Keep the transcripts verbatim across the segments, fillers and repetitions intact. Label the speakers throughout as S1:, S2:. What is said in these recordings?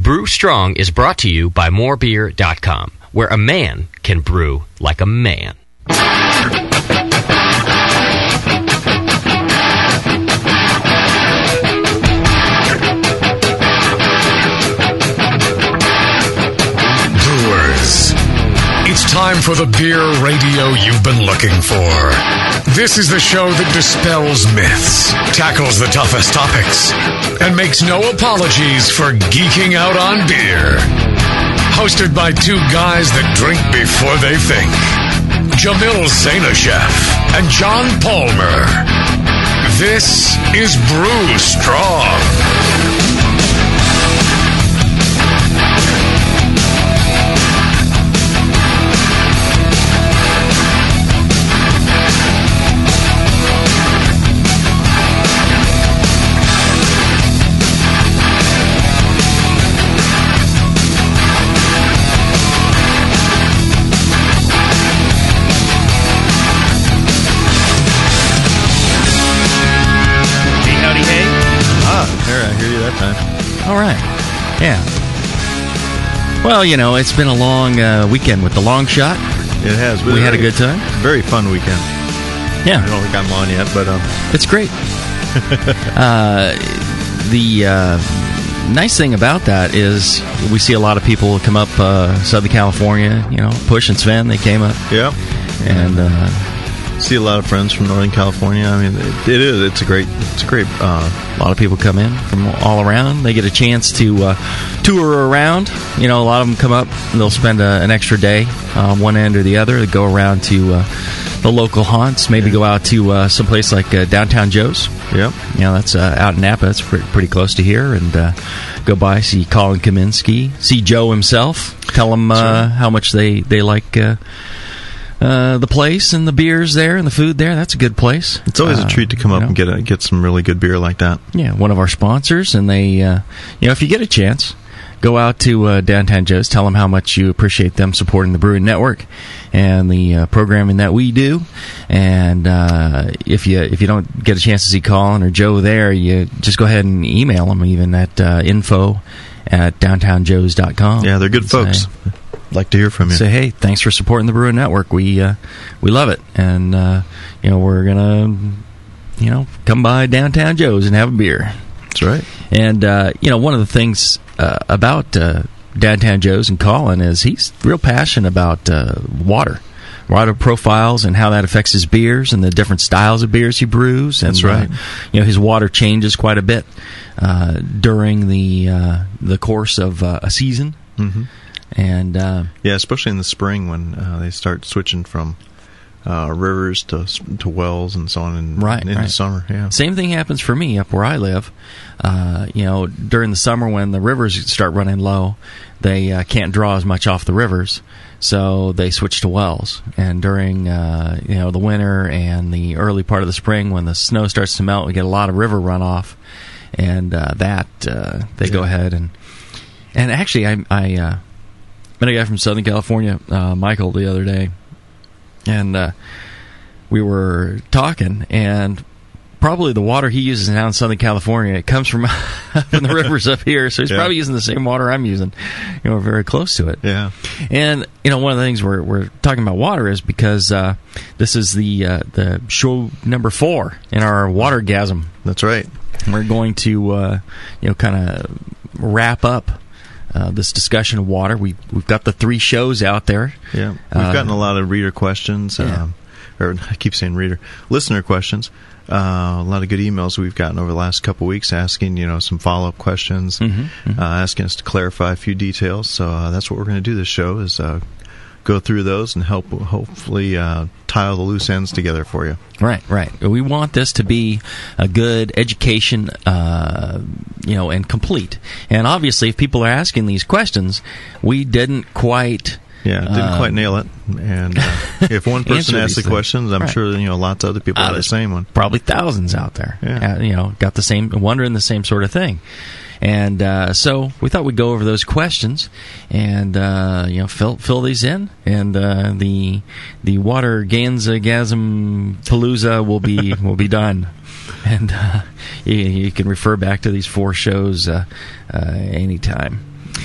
S1: Brew Strong is brought to you by more beer dot com, where a man can brew like a man.
S2: Brewers, it's time for the beer radio you've been looking for. This is the show that dispels myths, tackles the toughest topics, and makes no apologies for geeking out on beer. Hosted by two guys that drink before they think, Jamil Zainasheff and John Palmer. This is Brew Strong.
S3: All right. Yeah. Well, you know, it's been a long uh, weekend with the long shot.
S4: It has.
S3: We had a good time.
S4: Very fun weekend.
S3: Yeah.
S4: I don't think I'm on yet, but um,
S3: it's great. uh, the uh, nice thing about that is we see a lot of people come up uh, Southern California. You know, Push and Sven, they came up.
S4: Yeah.
S3: And uh,
S4: see a lot of friends from Northern California. I mean, it, it is. It's a great. It's a great. Uh,
S3: a lot of people come in from all around. They get a chance to uh, tour around. You know, a lot of them come up and they'll spend a, an extra day on one end or the other. They go around to uh, the local haunts. Maybe yeah. go out to uh, someplace like uh, Downtown Joe's.
S4: Yep.
S3: You know, that's uh, out in Napa. That's pretty, pretty close to here. And uh, go by, see Colin Kaminsky, see Joe himself. Tell him uh, right. how much they they like. Uh, Uh, the place and the beers there and the food there. That's a good place.
S4: It's always
S3: uh,
S4: a treat to come up know. and get a, get some really good beer like that.
S3: Yeah, one of our sponsors, and they, uh, you know, if you get a chance, go out to uh, Downtown Joe's. Tell them how much you appreciate them supporting the Brewing Network and the uh, programming that we do. And uh, if you if you don't get a chance to see Colin or Joe there, you just go ahead and email them even at uh, info at downtown joes dot com.
S4: Yeah, they're good folks. Say, like to hear from you.
S3: Say, hey, thanks for supporting the Brewing Network. We uh, we love it, and uh, you know we're gonna you know come by Downtown Joe's and have a beer.
S4: That's right.
S3: And uh, you know one of the things uh, about uh, Downtown Joe's and Colin is he's real passionate about uh, water, water profiles, and how that affects his beers and the different styles of beers he brews. And,
S4: That's right.
S3: Uh, you know his water changes quite a bit uh, during the uh, the course of uh, a season.
S4: Mm-hmm.
S3: And uh,
S4: yeah, especially in the spring when uh, they start switching from uh, rivers to to wells and so on, in,
S3: right,
S4: in
S3: right.
S4: the summer. Yeah,
S3: same thing happens for me up where I live. Uh, you know, during the summer when the rivers start running low, they uh, can't draw as much off the rivers, so they switch to wells. And during uh, you know the winter and the early part of the spring when the snow starts to melt, we get a lot of river runoff, and uh, that uh, they yeah. go ahead and and actually I. I uh, met a guy from Southern California, uh, Michael, the other day, and uh, we were talking, and probably the water he uses down in Southern California, it comes from from the rivers up here, so he's yeah. probably using the same water I'm using. You know, we're very close to it.
S4: Yeah.
S3: And, you know, one of the things we're we're talking about water is because uh, this is the uh, the show number four in our Watergasm.
S4: That's right.
S3: We're going to, uh, you know, kind of wrap up Uh, this discussion of water. We, we've got the three shows out there.
S4: Yeah, we've
S3: uh,
S4: gotten a lot of reader questions,
S3: yeah.
S4: um, or I keep saying reader, listener questions. Uh, a lot of good emails we've gotten over the last couple of weeks asking, you know, some follow-up questions,
S3: mm-hmm, mm-hmm.
S4: Uh, asking us to clarify a few details. So uh, that's what we're going to do this show is uh, go through those and help hopefully uh, tie all the loose ends together for you.
S3: Right, right. We want this to be a good education, uh, you know, and complete. And obviously, if people are asking these questions, we didn't quite...
S4: Yeah, didn't uh, quite nail it. And uh, if one person asks the questions, I'm
S3: right.
S4: sure you know lots of other people
S3: uh,
S4: have the same one.
S3: Probably thousands out there.
S4: Yeah.
S3: Uh, you know, got the same, wondering the same sort of thing. And uh, so we thought we'd go over those questions and uh, you know fill fill these in, and uh, the the water Ganza-gasm palooza will be will be done, and uh, you, you can refer back to these four shows uh, uh, anytime.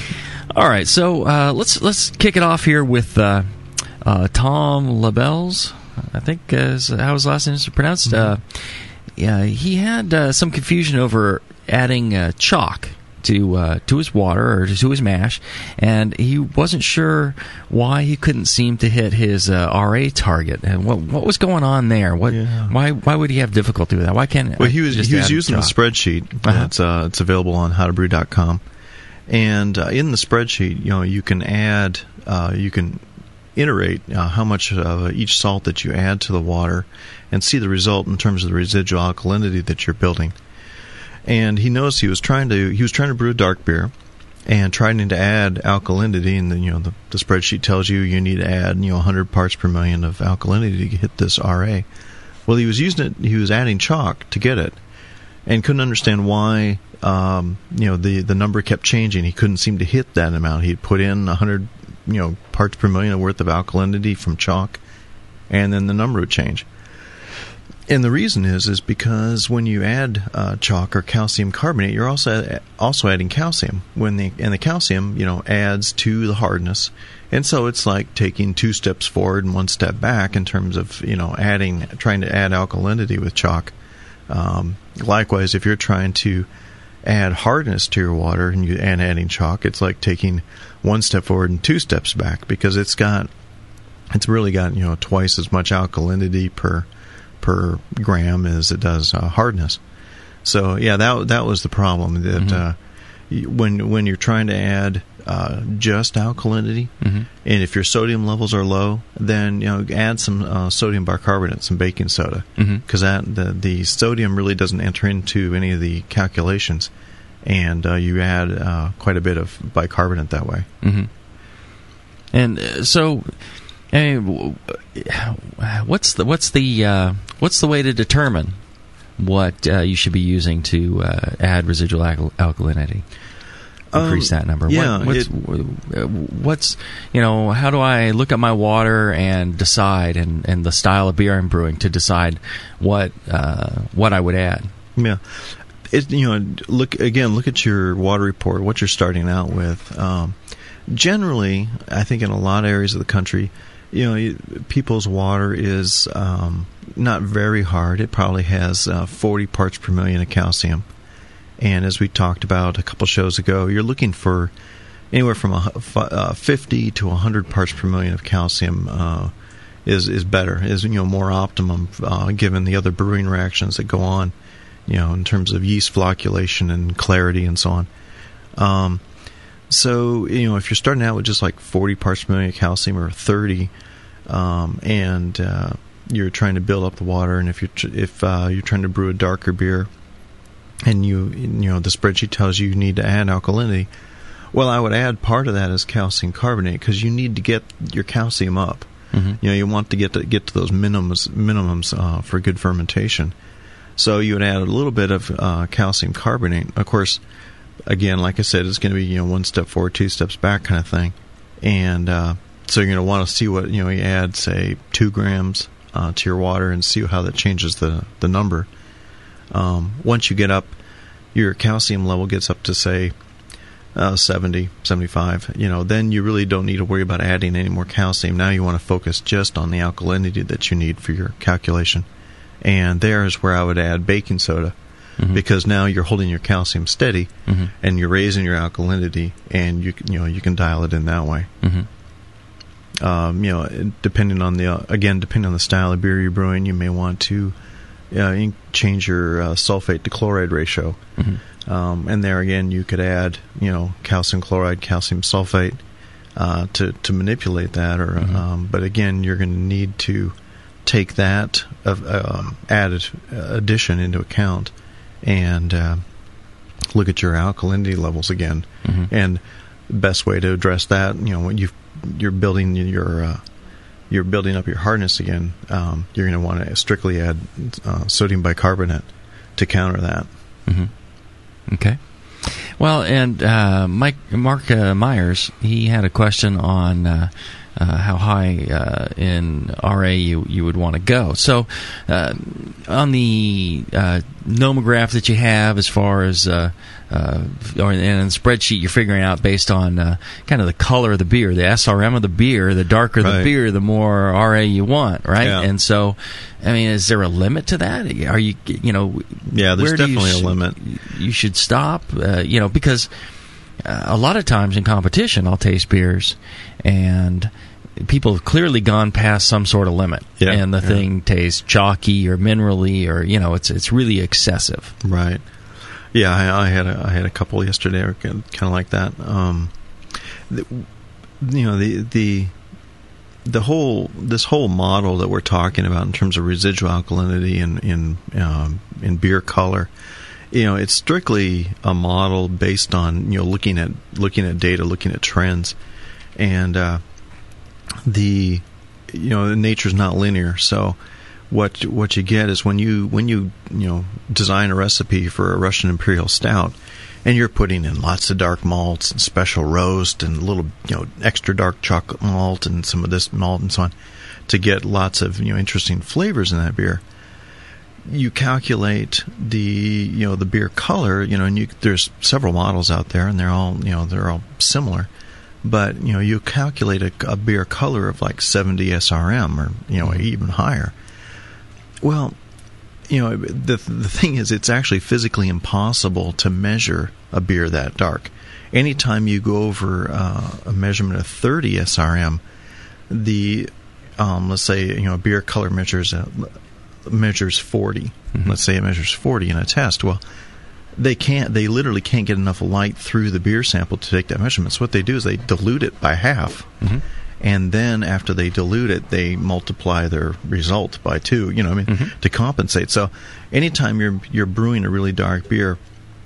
S3: All right, so uh, let's let's kick it off here with uh, uh, Tom LaBelle's, I think is how his last name is pronounced. Mm-hmm. Uh, yeah, he had uh, some confusion over adding uh, chalk to uh, to his water or to his mash, and he wasn't sure why he couldn't seem to hit his uh, R A target. And what what was going on there? What
S4: yeah.
S3: why why would he have difficulty with that? Why can't
S4: well he was
S3: just
S4: he was using
S3: chalk?
S4: the spreadsheet that's uh-huh. uh, it's available on how to brew dot com, and uh, in the spreadsheet, you know, you can add uh, you can iterate uh, how much of each salt that you add to the water, and see the result in terms of the residual alkalinity that you're building. And he knows he was trying to he was trying to brew a dark beer, and trying to add alkalinity. And then, you know, the, the spreadsheet tells you you need to add, you know, one hundred parts per million of alkalinity to hit this R A. Well, he was using it. He was adding chalk to get it, and couldn't understand why. Um, you know, the the number kept changing. He couldn't seem to hit that amount. He'd put in one hundred, you know, parts per million worth of alkalinity from chalk, and then the number would change. And the reason is is because when you add uh, chalk or calcium carbonate, you're also also adding calcium. When the and the calcium, you know, adds to the hardness, and so it's like taking two steps forward and one step back in terms of, you know, adding trying to add alkalinity with chalk. Um, likewise, if you're trying to add hardness to your water and you and adding chalk, it's like taking one step forward and two steps back, because it's got it's really got, you know, twice as much alkalinity per. per gram as it does uh, hardness. So yeah, that that was the problem. That mm-hmm. uh, when when you're trying to add uh, just alkalinity, mm-hmm. and if your sodium levels are low, then, you know, add some uh, sodium bicarbonate, some baking soda, because mm-hmm. that the the sodium really doesn't enter into any of the calculations, and uh, you add uh, quite a bit of bicarbonate that way.
S3: Mm-hmm. And uh, so. Hey, what's the what's the uh, what's the way to determine what uh, you should be using to uh, add residual al- alkalinity? Increase um, that number.
S4: Yeah,
S3: what, what's, it, what's you know? How do I look at my water and decide, and, and the style of beer I'm brewing to decide what uh, what I would add?
S4: Yeah, it, you know, look again. Look at your water report. What you're starting out with. Um, generally, I think in a lot of areas of the country, you know, people's water is um, not very hard. It probably has uh, forty parts per million of calcium. And as we talked about a couple shows ago, you're looking for anywhere from a, uh, fifty to one hundred parts per million of calcium uh, is is better, is, you know, more optimum uh, given the other brewing reactions that go on, you know, in terms of yeast flocculation and clarity and so on. Um, so, you know, if you're starting out with just like forty parts per million of calcium or thirty, um, and uh, you're trying to build up the water, and if you're tr- if uh, you're trying to brew a darker beer, and you you know the spreadsheet tells you you need to add alkalinity, well, I would add part of that as calcium carbonate, because you need to get your calcium up. Mm-hmm. You know, you want to get to get to those minimums minimums uh, for good fermentation. So you would add a little bit of uh, calcium carbonate. Of course, again, like I said, it's going to be, you know, one step forward, two steps back kind of thing. And uh, so you're going to want to see what, you know, you add, say, two grams uh, to your water and see how that changes the, the number. Um, once you get up, your calcium level gets up to, say, uh, seventy, seventy-five, you know, then you really don't need to worry about adding any more calcium. Now you want to focus just on the alkalinity that you need for your calculation. And there is where I would add baking soda. Mm-hmm. Because now you're holding your calcium steady, mm-hmm. and you're raising your alkalinity, and you you know you can dial it in that way. Mm-hmm. Um, you know, depending on the uh, again depending on the style of beer you're brewing, you may want to uh, change your uh, sulfate to chloride ratio, mm-hmm. um, and there again you could add you know calcium chloride, calcium sulfate uh, to to manipulate that. Or mm-hmm. um, but again, you're going to need to take that of um, added uh, addition into account. And uh, look at your alkalinity levels again. Mm-hmm. And the best way to address that, you know, when you you're building your uh, you're building up your hardness again, um, you're going to want to strictly add uh, sodium bicarbonate to counter that.
S3: Mm-hmm. Okay. Well, and uh, Mike Mark uh, Myers, he had a question on uh, uh, how high uh, in R A you, you would want to go. So uh, on the uh, nomograph that you have as far as uh, uh, or in the spreadsheet you're figuring out based on uh, kind of the color of the beer, the S R M of the beer, the darker
S4: right.
S3: the beer, the more R A you want, right?
S4: Yeah.
S3: And so, I mean, is there a limit to that? Are you, you know,
S4: yeah, there's
S3: where do
S4: definitely
S3: you sh-
S4: a limit.
S3: You should stop, uh, you know, because uh, a lot of times in competition I'll taste beers and people have clearly gone past some sort of limit,
S4: yeah,
S3: and the
S4: yeah.
S3: thing tastes chalky or minerally, or you know, it's it's really excessive.
S4: Right. Yeah, I, I had a, I had a couple yesterday, kind of like that. Um, the, you know, the the the whole this whole model that we're talking about in terms of residual alkalinity in in um, in beer color, you know, it's strictly a model based on, you know, looking at looking at data, looking at trends, and uh, the you know, nature's not linear, so. What what you get is when you when you you know design a recipe for a Russian Imperial Stout, and you're putting in lots of dark malts and special roast and a little you know extra dark chocolate malt and some of this malt and so on, to get lots of you know interesting flavors in that beer. You calculate the you know the beer color, you know, and you, there's several models out there, and they're all you know they're all similar, but you know you calculate a, a beer color of like seventy S R M or you know even higher. Well, you know, the the thing is, it's actually physically impossible to measure a beer that dark. Anytime you go over uh, a measurement of thirty S R M, the um, let's say you know a beer color measures uh, measures forty. Mm-hmm. Let's say it measures forty in a test. Well, they can't. They literally can't get enough light through the beer sample to take that measurement. So what they do is they dilute it by half. Mm-hmm. And then after they dilute it, they multiply their result by two, you know, I mean, mm-hmm. to compensate. So anytime you're you're brewing a really dark beer,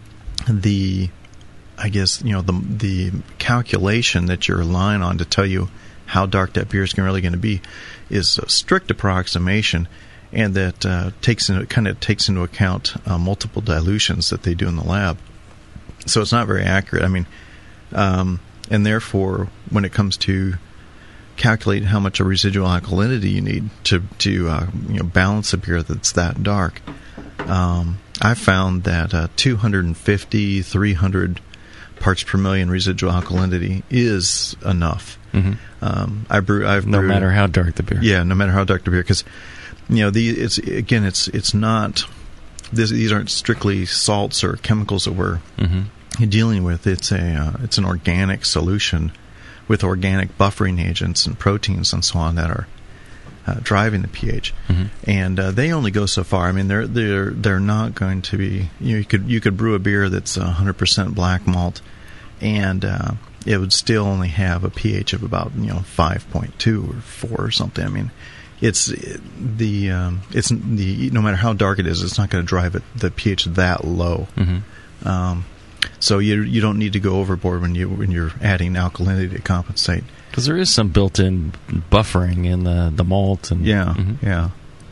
S4: the, I guess, you know, the the calculation that you're relying on to tell you how dark that beer is really going to be is a strict approximation, and that uh, takes into, kind of takes into account uh, multiple dilutions that they do in the lab. So it's not very accurate. I mean, um, and therefore, when it comes to calculate how much of residual alkalinity you need to to uh, you know balance a beer that's that dark. Um, I found that uh, two fifty, three hundred parts per million residual alkalinity is enough. Mm-hmm. Um, I brew. I've
S3: no
S4: brewed,
S3: matter how dark the beer.
S4: Yeah, no matter how dark the beer, because you know the it's again it's it's not this, these aren't strictly salts or chemicals that we're mm-hmm. dealing with. It's a uh, it's an organic solution with organic buffering agents and proteins and so on that are uh, driving the pH, mm-hmm. and uh, they only go so far. I mean, they're they're they're not going to be. You know, you could you could brew a beer that's one hundred percent black malt, and uh, it would still only have a pH of about you know five point two or four or something. I mean, it's the um, it's the no matter how dark it is, it's not going to drive it the pH that low. Mm-hmm. Um, So you you don't need to go overboard when you when you're adding alkalinity to compensate.
S3: Because there is some built-in buffering in the the malt and
S4: yeah
S3: mm-hmm.
S4: yeah.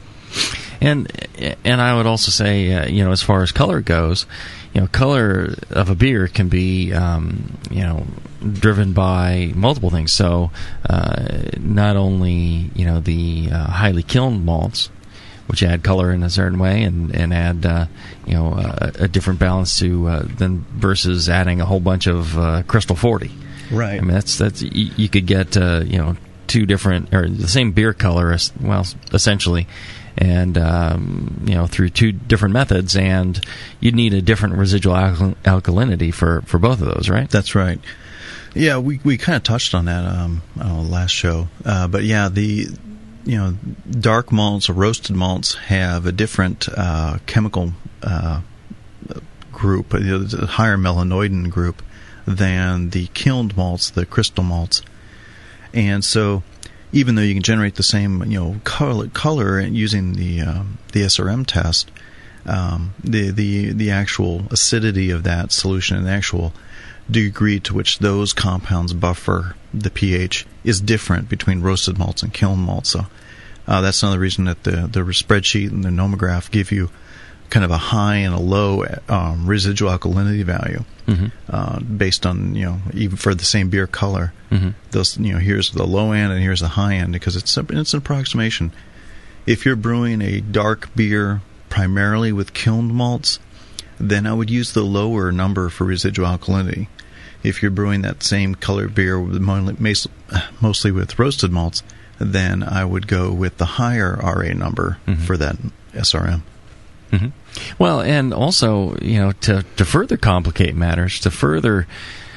S3: And and I would also say uh, you know as far as color goes, you know color of a beer can be um, you know driven by multiple things. So uh, not only you know the uh, highly kilned malts, which add color in a certain way and, and add uh, you know uh, a different balance to uh, than versus adding a whole bunch of uh, Crystal forty.
S4: Right.
S3: I mean that's that's you, you could get uh, you know two different or the same beer color, well essentially, and um, you know through two different methods, and you'd need a different residual alkal- alkalinity for, for both of those, right?
S4: That's right. Yeah, we we kind of touched on that um uh, last show, uh, but yeah the. You know, dark malts or roasted malts have a different uh, chemical uh, group, you know, a higher melanoidin group than the kilned malts, the crystal malts. And so, even though you can generate the same, you know, color, color using the uh, the S R M test, um, the the the actual acidity of that solution and the actual degree to which those compounds buffer the pH is different between roasted malts and kiln malts. So uh, that's another reason that the the spreadsheet and the nomograph give you kind of a high and a low um, residual alkalinity value, mm-hmm. uh, based on, you know, even for the same beer color. Mm-hmm. Those, you know, here's the low end and here's the high end, because it's a, it's an approximation. If you're brewing a dark beer primarily with kilned malts, then I would use the lower number for residual alkalinity. If you're brewing that same colored beer with mostly with roasted malts, then I would go with the higher R A number mm-hmm. for that S R M.
S3: Mm-hmm. Well, and also, you know, to, to further complicate matters, to further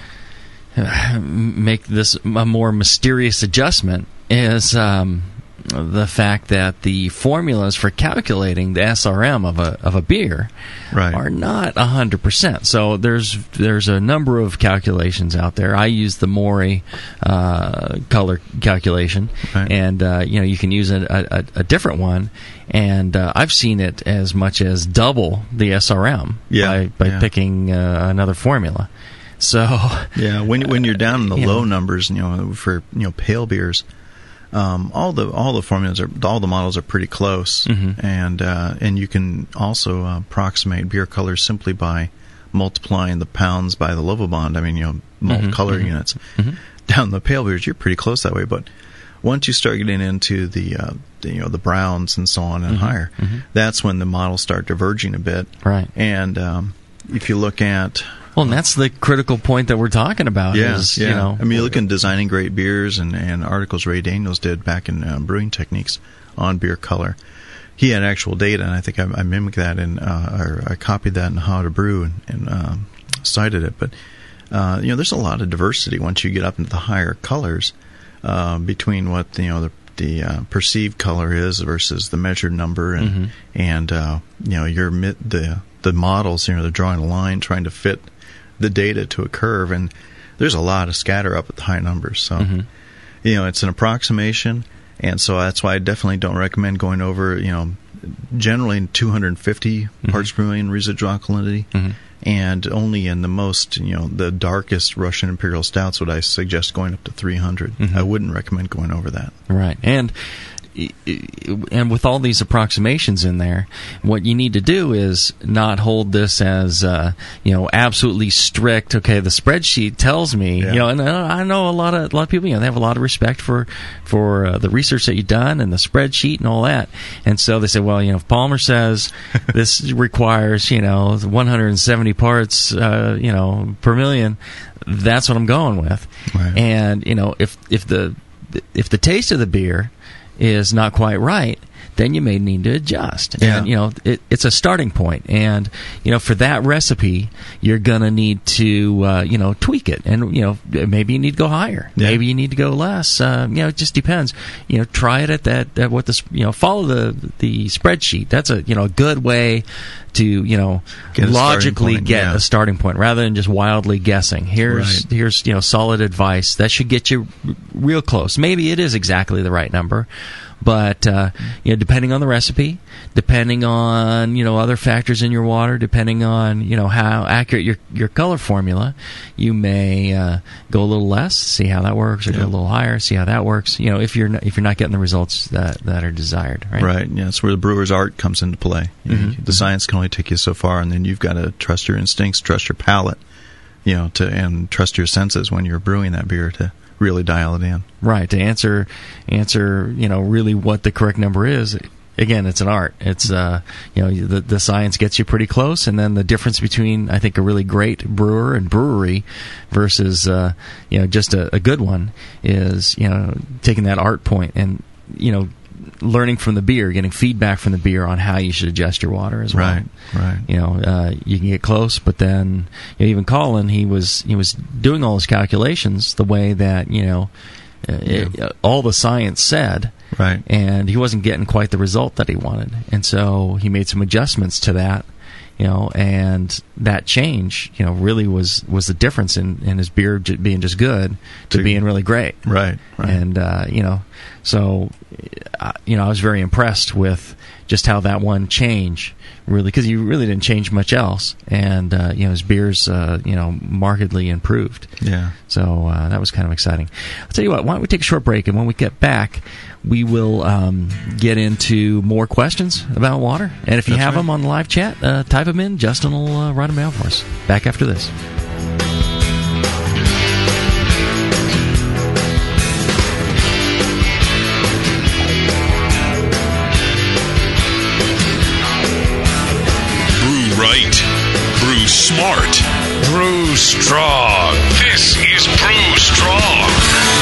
S3: uh, make this a more mysterious adjustment, is um, the fact that the formulas for calculating the S R M of a of a beer
S4: right.
S3: are not a hundred percent. So there's there's a number of calculations out there. I use the Morey uh, color calculation, right. and uh, you know, you can use a, a, a different one, and uh, I've seen it as much as double the S R M yeah. by by yeah. picking uh, another formula. So
S4: yeah, when when you're down in the low
S3: know.
S4: numbers, you know, for you know pale beers. Um, all the all the formulas are all the models are pretty close, mm-hmm. and uh, and you can also uh, approximate beer colors simply by multiplying the pounds by the Lovibond. I mean, you know, malt
S3: mm-hmm.
S4: color
S3: mm-hmm.
S4: units.
S3: Mm-hmm.
S4: Down the pale beers, you're pretty close that way. But once you start getting into the, uh, the you know the browns and so on and
S3: mm-hmm.
S4: higher,
S3: mm-hmm.
S4: that's when the models start diverging a bit.
S3: Right.
S4: And um, if you look at
S3: Well, and that's the critical point that we're talking about.
S4: Yeah,
S3: is,
S4: yeah.
S3: You know,
S4: I mean, you look at Designing Great Beers and, and articles Ray Daniels did back in uh, Brewing Techniques on beer color. He had actual data, and I think I, I mimicked that and uh, or I copied that in How to Brew and, and um, cited it. But uh, you know, there's a lot of diversity once you get up into the higher colors uh, between what you know the the uh, perceived color is versus the measured number, and mm-hmm. and uh, you know your the the models. You know, they're drawing a line trying to fit the data to a curve, and there's a lot of scatter up at the high numbers. So, mm-hmm. you know, it's an approximation, and so that's why I definitely don't recommend going over, you know, generally two hundred fifty mm-hmm. parts per million residual alkalinity, mm-hmm. and only in the most, you know, the darkest Russian Imperial Stouts would I suggest going up to three hundred. Mm-hmm. I wouldn't recommend going over that.
S3: Right, and and with all these approximations in there, what you need to do is not hold this as uh, you know absolutely strict. Okay, the spreadsheet tells me, yeah. you know, and I know a lot of a lot of people, you know, they have a lot of respect for for uh, the research that you've done and the spreadsheet and all that, and so they say, well, you know, if Palmer says this requires, you know, one hundred seventy parts, uh, you know, per million, that's what I'm going with,
S4: right.
S3: and you know, if if the if the taste of the beer is not quite right, then you may need to adjust.
S4: Yeah.
S3: And, you know, it, it's a starting point. And, you know, for that recipe, you're going to need to, uh, you know, tweak it. And, you know, maybe you need to go higher.
S4: Yeah.
S3: Maybe you need to go less. Uh, you know, it just depends. You know, try it at that, at what the, you know, follow the, the spreadsheet. That's a, you know, a good way to, you know,
S4: get
S3: logically
S4: point,
S3: get
S4: yeah.
S3: a starting point rather than just wildly guessing. Here's,
S4: right.
S3: here's, you know, solid advice. That should get you real close. Maybe it is exactly the right number. But uh, you know, depending on the recipe, depending on you know other factors in your water, depending on you know how accurate your your color formula, you may uh, go a little less, see how that works, or
S4: yeah.
S3: go a little higher, see how that works. You know, if you're not, if you're not getting the results that, that are desired, right?
S4: Right. Yeah, that's where the brewer's art comes into play. You know,
S3: Mm-hmm.
S4: the science can only take you so far, and then you've got to trust your instincts, trust your palate, you know, to and trust your senses when you're brewing that beer to really dial it in.
S3: Right, to answer answer you know really what the correct number is. Again, it's an art. It's uh you know the the science gets you pretty close, and then the difference between I think a really great brewer and brewery versus uh you know just a, a good one is you know taking that art point and you know learning from the beer, getting feedback from the beer on how you should adjust your water as well.
S4: Right, right.
S3: You know, uh, you can get close, but then you know, even Colin, he was he was doing all his calculations the way that you know uh,
S4: Yeah.
S3: it, uh, all the science said,
S4: Right.
S3: and he wasn't getting quite the result that he wanted, and so he made some adjustments to that. You know, and that change, you know, really was, was the difference in, in his beer j- being just good to
S4: To-
S3: being really great.
S4: Right, right.
S3: And, uh, you know, So, uh, you know, I was very impressed with just how that one changed, really, because he really didn't change much else. And, uh, you know, his beers, uh, you know, markedly improved.
S4: Yeah.
S3: So uh, that was kind of exciting. I'll tell you what, why don't we take a short break, and when we get back, we will um, get into more questions about water. And if you
S4: That's
S3: have
S4: right.
S3: them on the live chat, uh, type them in. Justin will uh, write them down for us. Back after this.
S2: Brew smart. Brew strong. This is Brew Strong.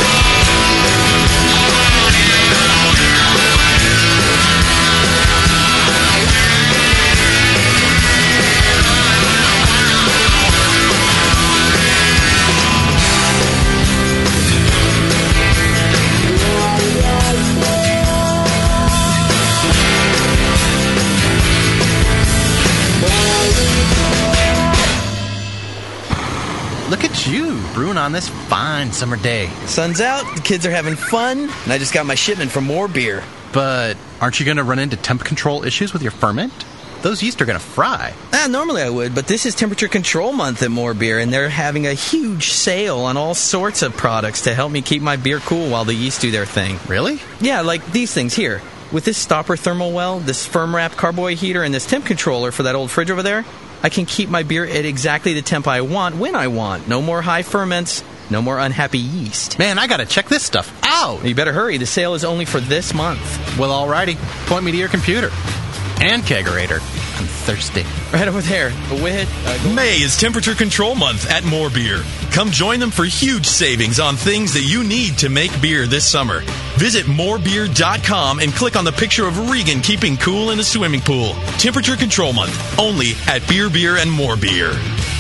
S5: Look at you, brewing on this fine summer day.
S6: Sun's out, the kids are having fun, and I just got my shipment for more beer.
S5: But aren't you going to run into temp control issues with your ferment? Those yeast are going to fry.
S6: Ah, normally I would, but this is temperature control month at More Beer, and they're having a huge sale on all sorts of products to help me keep my beer cool while the yeast do their thing.
S5: Really?
S6: Yeah, like these things here. With this stopper thermal well, this firm wrap carboy heater, and this temp controller for that old fridge over there, I can keep my beer at exactly the temp I want when I want. No more high ferments, no more unhappy yeast.
S5: Man, I got to check this stuff out.
S6: You better hurry. The sale is only for this month.
S5: Well, alrighty. Point me to your computer. And kegerator. I'm thirsty.
S6: Right over there. Go ahead. Uh, go
S7: May is Temperature Control Month at More Beer. Come join them for huge savings on things that you need to make beer this summer. Visit more beer dot com and click on the picture of Regan keeping cool in a swimming pool. Temperature Control Month, only at Beer Beer and More Beer.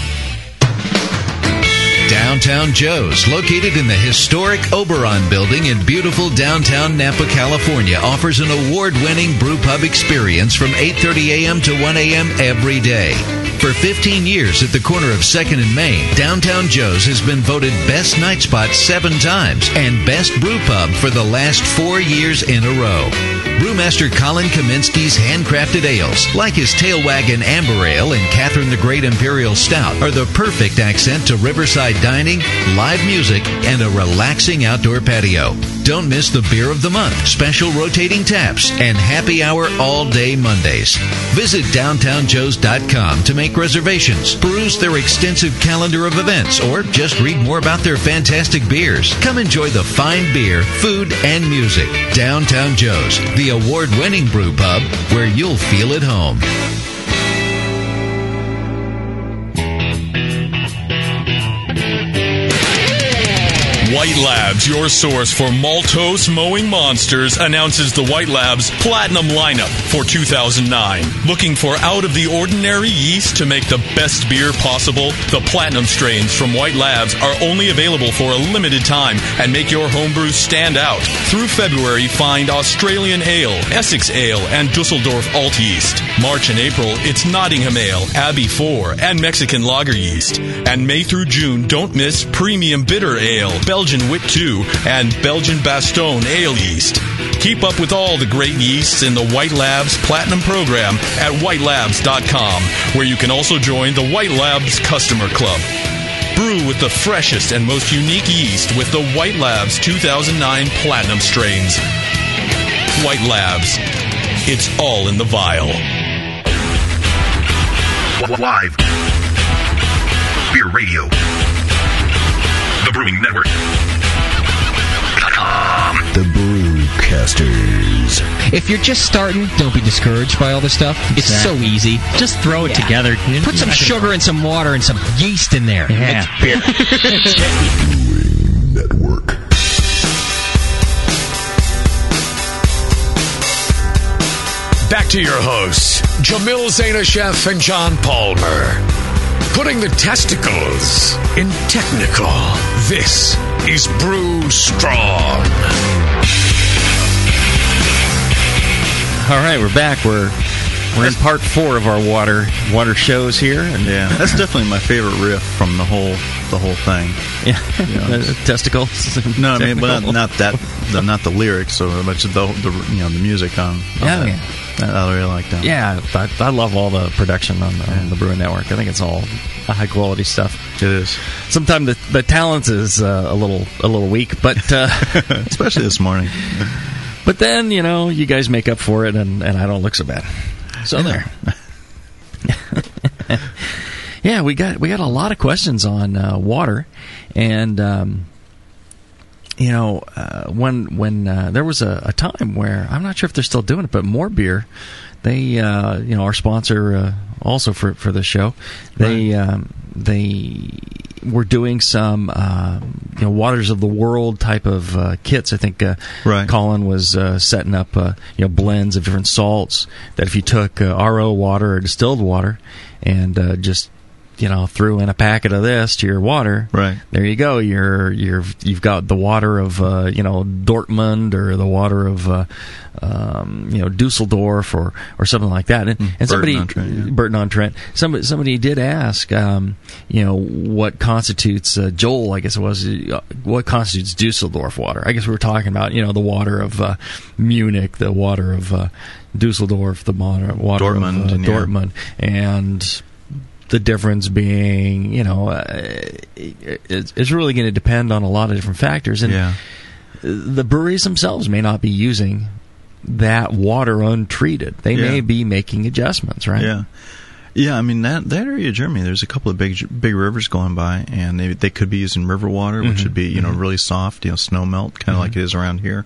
S8: Downtown Joe's, located in the historic Oberon building in beautiful downtown Napa, California, offers an award-winning brew pub experience from eight thirty a.m. to one a.m. every day. For fifteen years at the corner of second and Main, Downtown Joe's has been voted Best Night Spot seven times and Best Brew Pub for the last four years in a row. Brewmaster Colin Kaminsky's handcrafted ales, like his Tailwagon Amber Ale and Catherine the Great Imperial Stout, are the perfect accent to riverside dining, live music, and a relaxing outdoor patio. Don't miss the Beer of the Month, special rotating taps, and happy hour all day Mondays. Visit downtown joes dot com to make reservations, peruse their extensive calendar of events, or just read more about their fantastic beers. Come enjoy the fine beer, food, and music. Downtown Joe's, the award-winning brew pub where you'll feel at home.
S7: White Labs, your source for maltose mowing monsters, announces the White Labs Platinum lineup for two thousand nine. Looking for out-of-the-ordinary yeast to make the best beer possible? The Platinum strains from White Labs are only available for a limited time and make your homebrew stand out. Through February, find Australian Ale, Essex Ale, and Dusseldorf Alt yeast. March and April, it's Nottingham Ale, Abbey four, and Mexican Lager yeast. And May through June, don't miss Premium Bitter Ale, Belgian Wit two, and Belgian Bastogne Ale yeast. Keep up with all the great yeasts in the White Labs Platinum program at white labs dot com, where you can also join the White Labs Customer Club. Brew with the freshest and most unique yeast with the White Labs two thousand nine Platinum strains. White Labs. It's all in the vial.
S9: Live. Beer Radio. The Brewing Network.
S10: The Brewcasters.
S11: If you're just starting, don't be discouraged by all this stuff. It's
S12: exactly.
S11: so easy.
S12: Just throw it
S11: yeah.
S12: together.
S11: Put some sugar and some water and some yeast in there.
S12: Yeah.
S11: It's beer.
S10: Brewing Network.
S2: Back to your hosts, Jamil Zainasheff and John Palmer. Putting the testicles in technical. This is Brew Strong.
S3: All right, we're back. We're we're in part four of our water water shows here, and
S4: yeah, that's definitely my favorite riff from the whole the whole thing.
S3: Yeah,
S4: you know.
S3: testicles.
S4: No, I mean, well, not, not that, the, not the lyrics so much, the, the you know the music on. on
S3: yeah,
S4: that.
S3: yeah.
S4: I really like that.
S3: Yeah, I, I love all the production on, yeah. on the Brewing Network. I think it's all high quality stuff.
S4: It is.
S3: Sometimes the the talent is uh, a little a little weak, but uh,
S4: especially this morning.
S3: But then you know you guys make up for it, and, and I don't look so bad. So there. Yeah, we got we got a lot of questions on uh, water, and um, you know uh, when when uh, there was a, a time where I'm not sure if they're still doing it, but More Beer, they uh, you know our sponsor uh, also for for the show, they
S4: right.
S3: um, they were doing some uh, you know Waters of the World type of uh, kits. I think uh,
S4: right.
S3: Colin was uh, setting up uh, you know blends of different salts that if you took uh, R O water or distilled water and uh, just you know, threw in a packet of this to your water.
S4: Right.
S3: There you go. You're you're you've got the water of uh, you know Dortmund or the water of uh, um, you know Dusseldorf or, or something like that. And, and somebody
S4: Burton-on-Trent, yeah.
S3: Burton-on-Trent. Somebody somebody did ask um, you know what constitutes uh, Joel. I guess it was uh, what constitutes Dusseldorf water. I guess we were talking about you know the water of uh, Munich, the water of uh, Dusseldorf, the water, water
S4: Dortmund,
S3: of uh,
S4: yeah.
S3: Dortmund, and the difference being, you know, uh, it's, it's really going to depend on a lot of different factors. And
S4: yeah.
S3: the breweries themselves may not be using that water untreated. They
S4: yeah.
S3: may be making adjustments, right?
S4: Yeah. Yeah, I mean, that that area of Germany, there's a couple of big big rivers going by, and they they could be using river water, which
S3: mm-hmm.
S4: would be, you know,
S3: mm-hmm.
S4: really soft, you know, snow melt, kind of
S3: mm-hmm.
S4: like it is around here.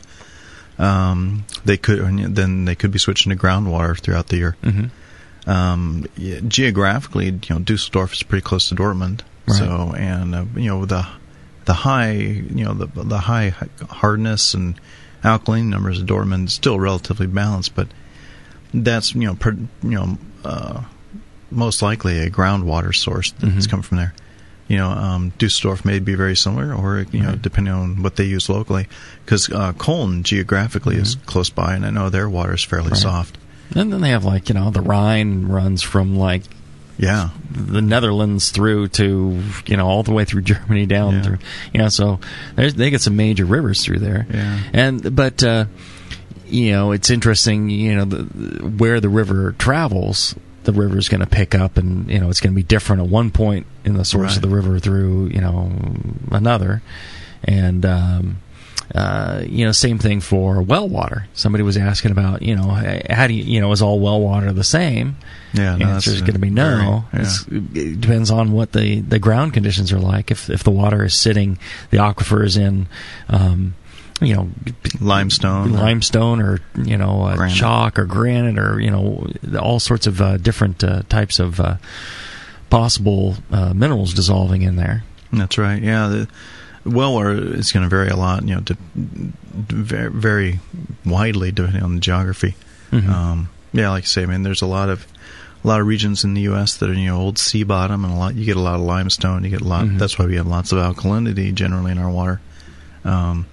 S4: Um, they could then they could be switching to groundwater throughout the year.
S3: Mm-hmm.
S4: Um, yeah, geographically, you know, Dusseldorf is pretty close to Dortmund,
S3: right.
S4: so and uh, you know the the high you know the the high hardness and alkaline numbers of Dortmund is still relatively balanced, but that's you know per, you know uh, most likely a groundwater source that's
S3: mm-hmm.
S4: come from there. You know, um, Dusseldorf may be very similar, or you know,
S3: right.
S4: depending on what they use locally, because uh, Cologne geographically mm-hmm. is close by, and I know their water is fairly
S3: right.
S4: soft.
S3: And then they have, like, you know, the Rhine runs from, like,
S4: yeah,
S3: the Netherlands through to, you know, all the way through Germany down
S4: yeah.
S3: through, you know, so there's, they get some major rivers through there.
S4: Yeah.
S3: And, but, uh, you know, it's interesting, you know, the, where the river travels, the river's going to pick up and, you know, it's going to be different at one point in the source
S4: right.
S3: of the river through, you know, another. And, um, Uh, you know, same thing for well water. Somebody was asking about, you know, how do you, you know, is all well water the same?
S4: Yeah,
S3: the
S4: no,
S3: answer is going to be no.
S4: Very, yeah.
S3: It's, it depends on what the, the ground conditions are like. If if the water is sitting, the aquifer is in, um, you know,
S4: limestone,
S3: limestone, or you know, uh, chalk or granite, or you know, all sorts of uh, different uh, types of uh, possible uh, minerals dissolving in there.
S4: That's right. Yeah. The, well water is going to vary a lot, you know, to, very, very widely depending on the geography.
S3: Mm-hmm.
S4: Um, yeah, like you say, I mean, there's a lot of a lot of regions in the U S that are, you know, old sea bottom, and a lot you get a lot of limestone. You get a lot.
S3: Mm-hmm.
S4: That's why we have lots of alkalinity generally in our water. Um,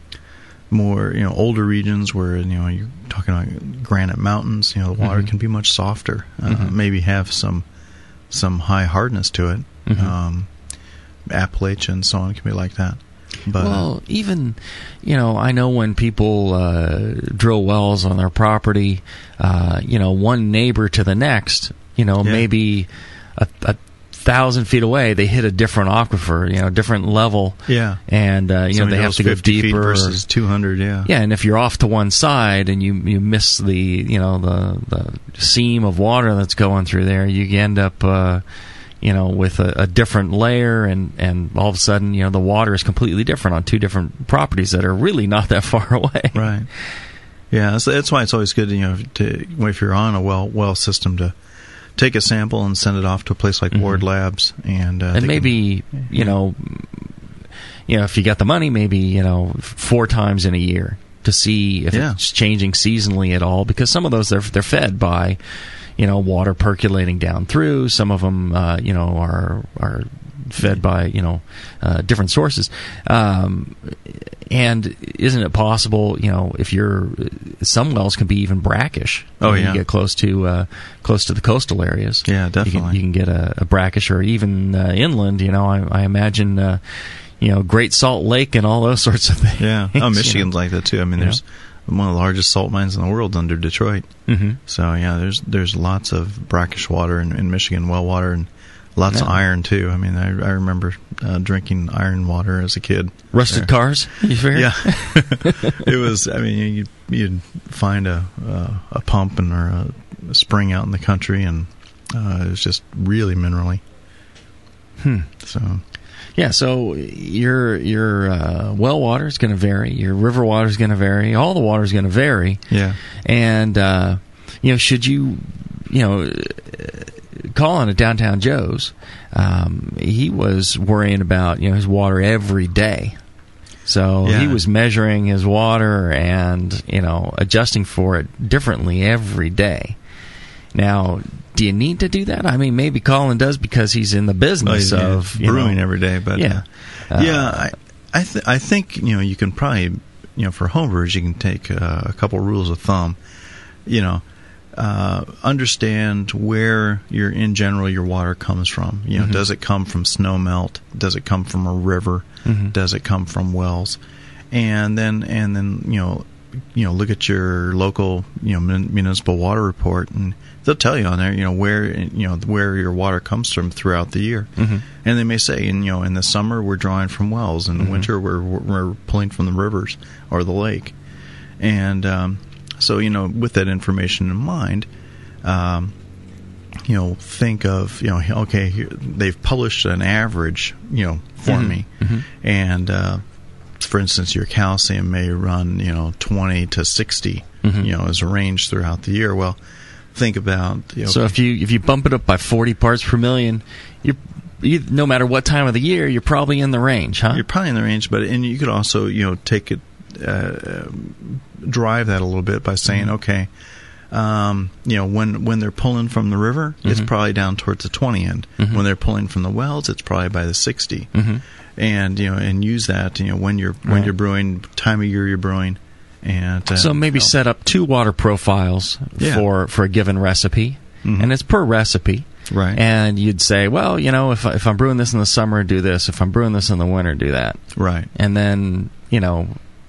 S4: more, you know, older regions where you know you're talking about granite mountains. You know, the water
S3: mm-hmm.
S4: can be much softer. Uh,
S3: mm-hmm.
S4: Maybe have some some high hardness to it.
S3: Mm-hmm.
S4: Um, Appalachia and so on can be like that. But,
S3: well, even, you know, I know when people uh, drill wells on their property, uh, you know, one neighbor to the next, you know,
S4: yeah.
S3: maybe a, a thousand feet away, they hit a different aquifer, you know, different level.
S4: Yeah.
S3: And, uh, you
S4: Somebody
S3: know, they have to go deeper.
S4: Versus two hundred, yeah.
S3: Yeah, and if you're off to one side and you, you miss the, you know, the, the seam of water that's going through there, you end up... Uh, you know, with a, a different layer, and, and all of a sudden, you know, the water is completely different on two different properties that are really not that far away.
S4: Right. Yeah, that's, that's why it's always good, you know, to, if you're on a well well system, to take a sample and send it off to a place like mm-hmm. Ward Labs, and uh,
S3: and maybe can, you know, you know, if you got the money, maybe you know, four times in a year to see if
S4: yeah.
S3: it's changing seasonally at all, because some of those they're they're fed by, you know, water percolating down through. Some of them, uh, you know, are are fed by you know uh, different sources. Um, and isn't it possible, you know, if you're some wells can be even brackish?
S4: Oh
S3: when
S4: yeah,
S3: you get close to uh, close to the coastal areas.
S4: Yeah, definitely.
S3: You can, you can get a, a brackish, or even uh, inland. You know, I, I imagine. Uh, You know, Great Salt Lake and all those sorts of things.
S4: Yeah. Oh, Michigan's like that too. I mean,
S3: Yeah.
S4: there's one of the largest salt mines in the world under Detroit.
S3: Mm-hmm.
S4: So yeah, there's there's lots of brackish water in, in Michigan, well water, and lots of
S3: Yeah.
S4: iron too. I mean, I, I remember uh, drinking iron water as a kid.
S3: Rusted
S4: There.
S3: cars, you figure?
S4: Yeah. It was. I mean, you you'd find a uh, a pump and or a, a spring out in the country, and uh, it was just really minerally.
S3: Hmm.
S4: So.
S3: Yeah, so your your uh, well water is going to vary. Your river water is going to vary. All the water is going to vary.
S4: Yeah.
S3: And uh, you know, should you, you know, call on a Downtown Joe's? Um, he was worrying about you know his water every day. So
S4: Yeah.
S3: he was measuring his water and you know adjusting for it differently every day. Now, do you need to do that? I mean, maybe Colin does because he's in the business
S4: Well, yeah,
S3: of you
S4: brewing
S3: know,
S4: every day. But
S3: yeah,
S4: uh, yeah, I I, th- I think you know you can probably you know for homebrewers you can take uh, a couple rules of thumb. You know, uh, understand where your in general your water comes from. You know,
S3: Mhm.
S4: does it come from snow melt? Does it come from a river?
S3: Mhm.
S4: Does it come from wells? And then and then you know you know look at your local you know mun- municipal water report, and they'll tell you on there you know where you know where your water comes from throughout the year.
S3: Mhm.
S4: And they may say, in you know, in the summer we're drawing from wells, in the
S3: Mhm.
S4: winter we're we're pulling from the rivers or the lake, and um, so you know, with that information in mind, um, you know, think of you know, okay, here, they've published an average, you know, for
S3: Mhm.
S4: me,
S3: Mhm.
S4: and uh, for instance, your calcium may run you know twenty to sixty,
S3: Mhm.
S4: you know, as a range throughout the year. Well, think about you know,
S3: So if you if you bump it up by forty parts per million, you you no matter what time of the year, you're probably in the range, huh?
S4: You're probably in the range, but and you could also you know take it, uh, drive that a little bit by saying,
S3: Mhm.
S4: okay, um, you know when when they're pulling from the river, it's
S3: Mhm.
S4: probably down towards the twenty end.
S3: Mhm.
S4: When they're pulling from the wells, it's probably by the sixty.
S3: Mhm.
S4: And you know and use that you know when you're when
S3: Right.
S4: you're brewing, time of year you're brewing, and uh,
S3: So maybe
S4: you know,
S3: set up two water profiles
S4: Yeah.
S3: for for a given recipe,
S4: Mhm.
S3: and it's per recipe.
S4: Right.
S3: And you'd say, well, you know, if if I'm brewing this in the summer, do this. If I'm brewing this in the winter, do that.
S4: Right.
S3: And then, you know,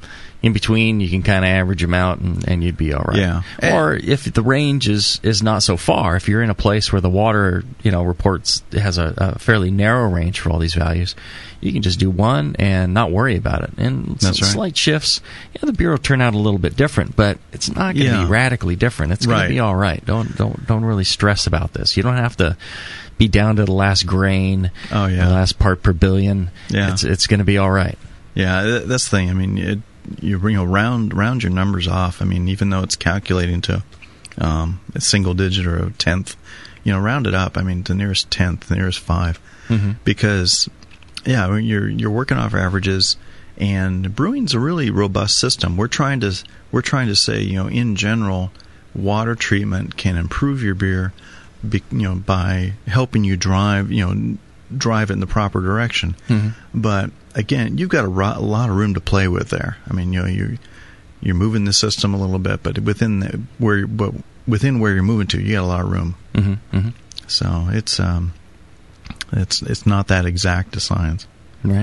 S3: in between, you can kind of average them out, and, and you'd be all right.
S4: Yeah.
S3: Or if the range is, is not so far, if you're in a place where the water, you know, reports has a, a fairly narrow range for all these values, you can just do one and not worry about it. And
S4: That's
S3: some
S4: right.
S3: slight shifts, yeah, the bureau will turn out a little bit different, but it's not going to
S4: Yeah.
S3: be radically different. It's going
S4: Right.
S3: to be all right. Don't don't don't really stress about this. You don't have to be down to the last grain,
S4: Oh, yeah.
S3: the last part per billion.
S4: Yeah.
S3: It's it's going to be all right.
S4: Yeah, th- that's the thing. I mean, it, you you know round round your numbers off. I mean, even though it's calculating to um, a single digit or a tenth, you know, round it up. I mean, the nearest tenth, the nearest five,
S3: Mhm.
S4: because yeah, I mean, you're you're working off averages, and brewing's a really robust system. We're trying to we're trying to say, you know, in general, water treatment can improve your beer, be, you know, by helping you drive, you know, drive it in the proper direction.
S3: Mhm.
S4: But again, you've got a, ro- a lot of room to play with there. I mean, you know, you you're moving the system a little bit, but within the, where but within where you're moving to, you got a lot of room.
S3: Mhm. Mhm.
S4: So it's um, it's it's not that exact a science.
S3: Right.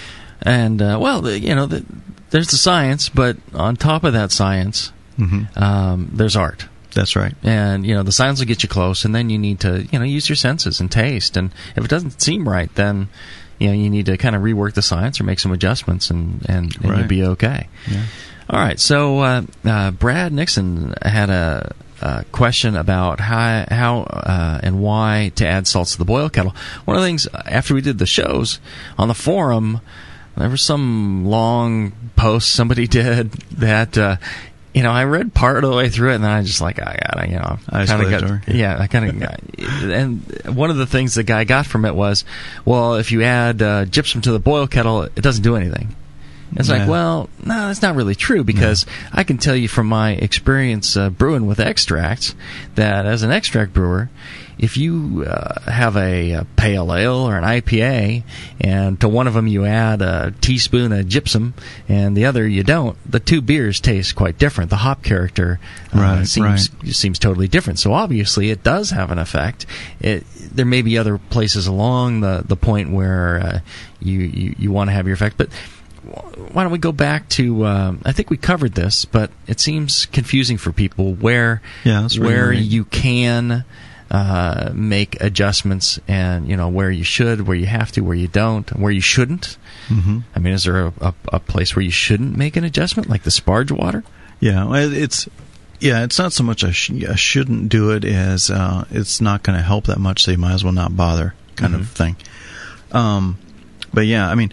S3: And, uh, well, the, you know, the, there's the science, but on top of that science,
S4: Mm-hmm.
S3: um, there's art.
S4: That's right.
S3: And, you know, the science will get you close, and then you need to, you know, use your senses and taste. And if it doesn't seem right, then, you know, you need to kind of rework the science or make some adjustments, and, and, and
S4: Right.
S3: you'll be okay.
S4: Yeah.
S3: All right. So uh, uh, Brad Nixon had a, a question about how, how uh, and why to add salts to the boil kettle. One of the things, after we did the shows, on the forum, there was some long post somebody did that... Uh, You know, I read part of the way through it, and then I just like, I gotta, you know,
S4: I
S3: kind of got,
S4: door.
S3: yeah, I kind of got, and one of the things the guy got from it was, well, if you add uh, gypsum to the boil kettle, it doesn't do anything. It's
S4: Yeah.
S3: like, well, no, that's not really true, because I can tell you from my experience uh, brewing with extracts that as an extract brewer, if you uh, have a, a pale ale or an I P A, and to one of them you add a teaspoon of gypsum, and the other you don't, the two beers taste quite different. The hop character uh,
S4: right,
S3: seems
S4: right.
S3: seems totally different. So obviously it does have an effect. It, there may be other places along the, the point where uh, you, you, you want to have your effect, but why don't we go back to, um, I think we covered this, but it seems confusing for people where
S4: yeah, that's really
S3: where
S4: right.
S3: you can uh, make adjustments and, you know, where you should, where you have to, where you don't, where you shouldn't.
S4: Mm-hmm.
S3: I mean, is there a, a, a place where you shouldn't make an adjustment, like the sparge water?
S4: Yeah, it's yeah, it's not so much I, sh- I shouldn't do it as uh, it's not going to help that much, so you might as well not bother, kind
S3: Mm-hmm.
S4: of thing. Um, but yeah, I mean,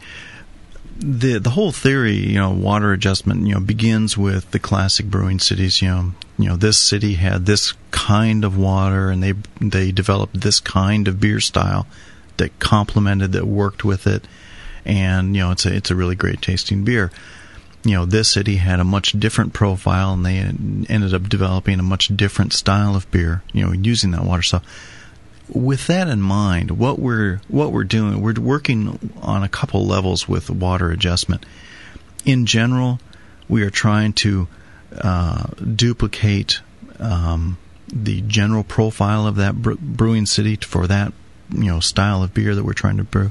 S4: the the whole theory, you know, water adjustment, you know, begins with the classic brewing cities. You know, you know, this city had this kind of water, and they they developed this kind of beer style that complemented, that worked with it, and you know, it's a it's a really great tasting beer. You know, this city had a much different profile, and they ended up developing a much different style of beer, you know, using that water. So with that in mind, what we're what we're doing, we're working on a couple levels with water adjustment. In general, we are trying to uh, duplicate um, the general profile of that bre- brewing city for that, you know, style of beer that we're trying to brew.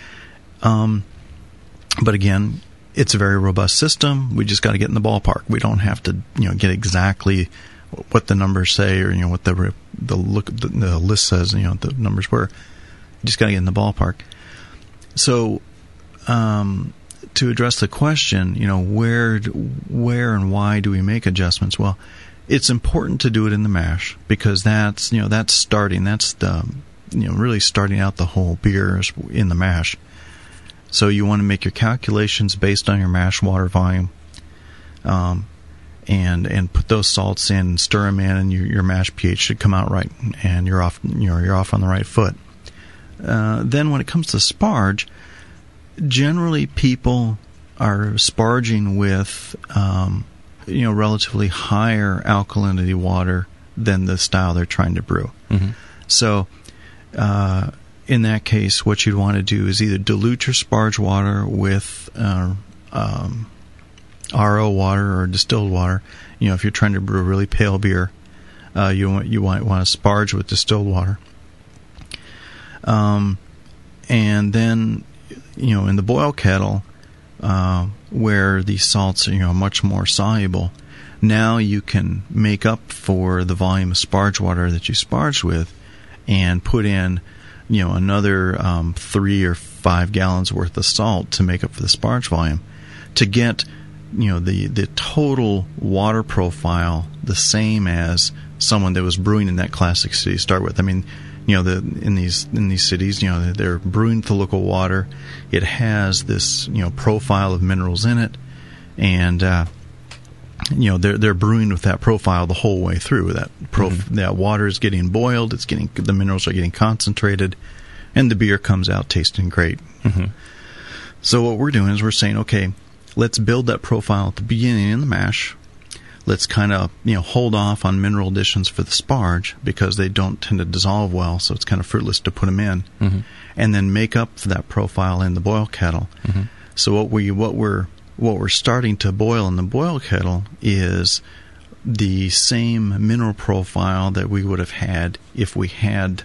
S4: Um, but again, it's a very robust system. We just got to get in the ballpark. We don't have to, you know, get exactly what the numbers say, or you know what the the look the, the list says. You know what the numbers were. You just got to get in the ballpark. So, um, to address the question, you know, where where and why do we make adjustments? Well, it's important to do it in the mash, because that's you know that's starting. That's the you know really starting out the whole beer is in the mash. So you want to make your calculations based on your mash water volume, um, and and put those salts in, stir them in, and your, your mash pH should come out right, and you're off you know you're off on the right foot. Uh, then when it comes to sparge, generally people are sparging with um, you know relatively higher alkalinity water than the style they're trying to brew.
S3: Mm-hmm.
S4: So. Uh, In that case, what you'd want to do is either dilute your sparge water with uh, um, R O water or distilled water. You know, if you're trying to brew a really pale beer, uh, you want, you might want to sparge with distilled water. Um, and then, you know, in the boil kettle, uh, where these salts are, you know, much more soluble, now you can make up for the volume of sparge water that you sparged with, and put in, you know, another um, three or five gallons worth of salt to make up for the sparge volume, to get, you know, the the total water profile the same as someone that was brewing in that classic city to start with. I mean, you know, the in these in these cities, you know, they're brewing with the local water. It has this, you know, profile of minerals in it, and uh, you know they're they're brewing with that profile the whole way through. That prof- mm-hmm. that water is getting boiled. It's getting the minerals are getting concentrated, and the beer comes out tasting great.
S3: Mm-hmm.
S4: So what we're doing is we're saying, okay, let's build that profile at the beginning in the mash. Let's kind of you know hold off on mineral additions for the sparge, because they don't tend to dissolve well. So it's kind of fruitless to put them in,
S3: mm-hmm.
S4: and then make up for that profile in the boil kettle.
S3: Mm-hmm.
S4: So what we what we're What we're starting to boil in the boil kettle is the same mineral profile that we would have had if we had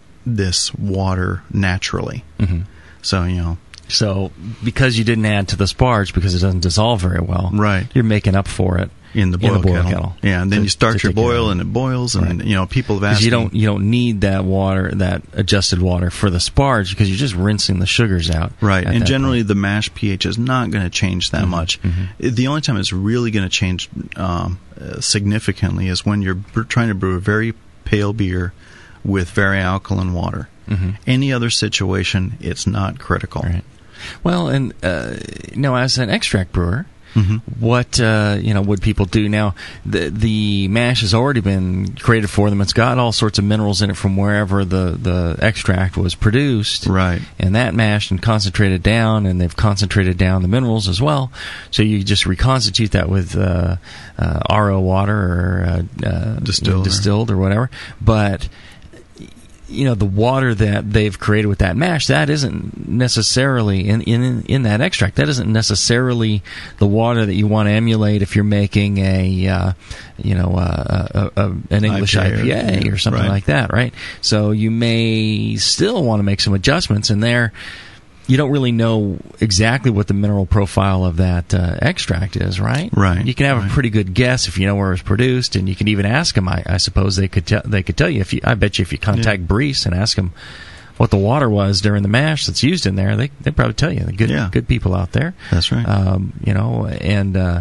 S4: this water naturally.
S3: Mm-hmm.
S4: So, you know.
S3: So, because you didn't add to the sparge, because it doesn't dissolve very well,
S4: right,
S3: you're making up for it
S4: in the boil,
S3: in the boil
S4: kettle.
S3: kettle.
S4: Yeah, and then
S3: to,
S4: you start your boil, and it boils, and
S3: right.
S4: you know people have asked.
S3: You don't you don't need that water, that adjusted water for the sparge, because you're just rinsing the sugars out.
S4: Right, and generally
S3: point.
S4: the mash pH is not going to change that
S3: mm-hmm.
S4: much.
S3: Mm-hmm.
S4: The only time it's really going to change um, uh, significantly is when you're bre- trying to brew a very pale beer with very alkaline water.
S3: Mm-hmm.
S4: Any other situation, it's not critical.
S3: Right. Well, and uh, you know, as an extract brewer,
S4: mm-hmm.
S3: what uh, you know would people do now? The the mash has already been created for them. It's got all sorts of minerals in it from wherever the, the extract was produced,
S4: right?
S3: And that mashed and concentrated down, and they've concentrated down the minerals as well. So you just reconstitute that with uh, uh, R O water or uh, uh,
S4: distilled,
S3: distilled or whatever, but. you know, the water that they've created with that mash, that isn't necessarily in in in that extract. That isn't necessarily the water that you want to emulate if you're making a uh, you know uh, a, a, an English I P A or something
S4: right.
S3: like that, right? So you may still want to make some adjustments in there. You don't really know exactly what the mineral profile of that uh, extract is, right?
S4: Right.
S3: You can have
S4: right.
S3: a pretty good guess if you know where it was produced, and you can even ask them. I, I suppose they could tell. They could tell you if you. I bet you if you contact
S4: yeah.
S3: Brees and ask them what the water was during the mash that's used in there, they they probably tell you. The good
S4: yeah.
S3: good people out there.
S4: That's right.
S3: Um, you know, and uh,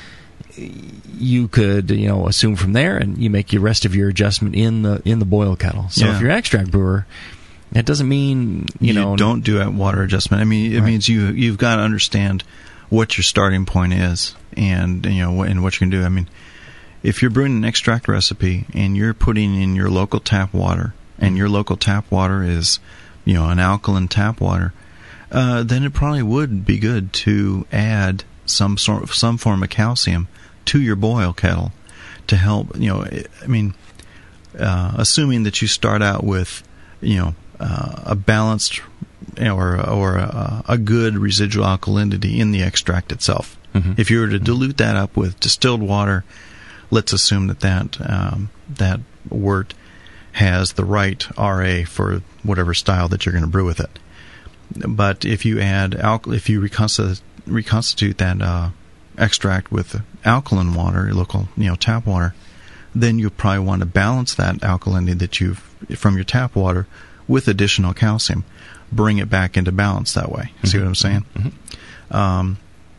S3: you could you know assume from there, and you make your rest of your adjustment in the in the boil kettle. So
S4: yeah.
S3: if you're an extract brewer. That doesn't mean you,
S4: you
S3: know
S4: don't do a water adjustment. I mean, it
S3: right.
S4: means you you've got to understand what your starting point is, and you know, and what you can do. I mean, if you're brewing an extract recipe and you're putting in your local tap water, and your local tap water is, you know, an alkaline tap water, uh, then it probably would be good to add some sort of some form of calcium to your boil kettle to help. You know, I mean, uh, assuming that you start out with, you know. Uh, a balanced or or a, a good residual alkalinity in the extract itself. Mm-hmm. If you were to dilute that up with distilled water, let's assume that that, um, that wort has the right R A for whatever style that you're going to brew with it. But if you add al- if you reconstitute, reconstitute that uh, extract with alkaline water, local you know tap water, then you probably want to balance that alkalinity that you've from your tap water with additional calcium, bring it back into balance that way. See
S3: mm-hmm.
S4: what I'm saying?
S3: Mm-hmm.
S4: Um,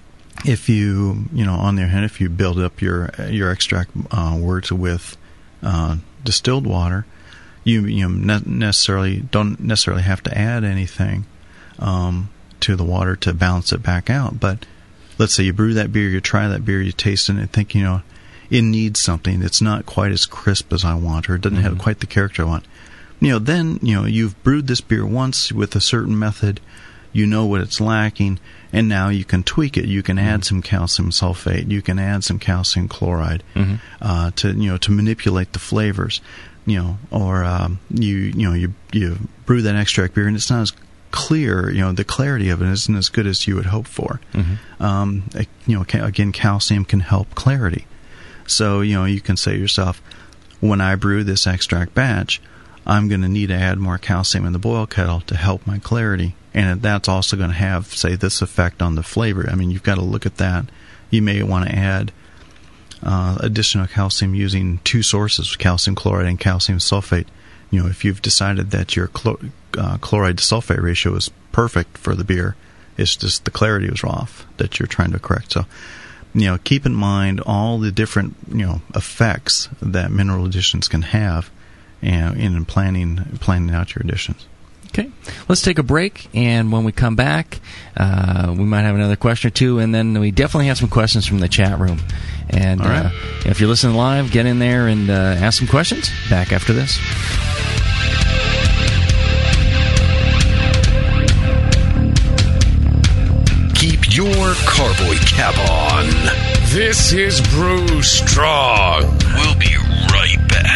S4: if you, you know, on the other hand, if you build up your your extract uh, worts with uh, distilled water, you you ne- necessarily don't necessarily have to add anything um, to the water to balance it back out. But let's say you brew that beer, you try that beer, you taste it, and think, you know, it needs something. It's not quite as crisp as I want, or it doesn't mm-hmm. have quite the character I want. You know, then, you know, you've brewed this beer once with a certain method, you know what it's lacking, and now you can tweak it. You can mm-hmm. add some calcium sulfate, you can add some calcium chloride mm-hmm. uh, to, you know, to manipulate the flavors, you know, or um, you, you know, you you brew that extract beer and it's not as clear, you know, the clarity of it isn't as good as you would hope for. Mm-hmm. Um, you know, again, calcium can help clarity. So, you know, you can say to yourself, when I brew this extract batch, I'm going to need to add more calcium in the boil kettle to help my clarity. And that's also going to have, say, this effect on the flavor. I mean, you've got to look at that. You may want to add uh, additional calcium using two sources, calcium chloride and calcium sulfate. You know, if you've decided that your chlor- uh, chloride to sulfate ratio is perfect for the beer, it's just the clarity was off that you're trying to correct. So, you know, keep in mind all the different, you know, effects that mineral additions can have, and in planning planning out your additions.
S3: Okay, let's take a break, and when we come back, uh, we might have another question or two, and then we definitely have some questions from the chat room. And
S4: All right.
S3: uh, if you're listening live, get in there and uh, ask some questions. Back after this.
S2: Keep your carboy cap on. This is Brew Strong. We'll be right back.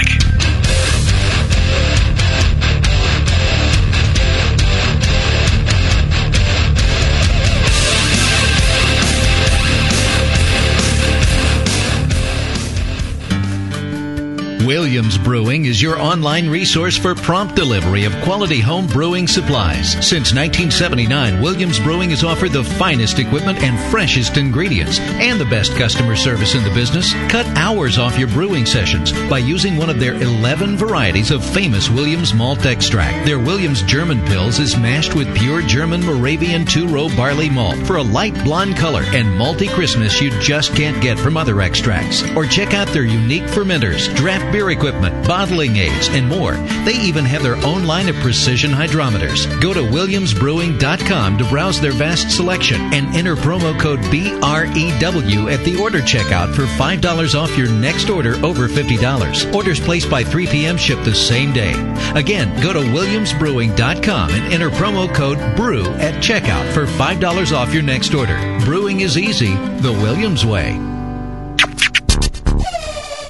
S8: Williams Brewing is your online resource for prompt delivery of quality home brewing supplies. Since nineteen seventy-nine, Williams Brewing has offered the finest equipment and freshest ingredients and the best customer service in the business. Cut hours off your brewing sessions by using one of their eleven varieties of famous Williams malt extract. Their Williams German Pils is mashed with pure German Moravian two-row barley malt for a light blonde color and malty crispness you just can't get from other extracts. Or check out their unique fermenters, draft beer equipment, bottling aids, and more. They even have their own line of precision hydrometers. Go to williams brewing dot com to browse their vast selection and enter promo code B R E W at the order checkout for five dollars off your next order over fifty dollars. Orders placed by three p.m. ship the same day. Again, go to williams brewing dot com and enter promo code BREW at checkout for five dollars off your next order. Brewing is easy the Williams way.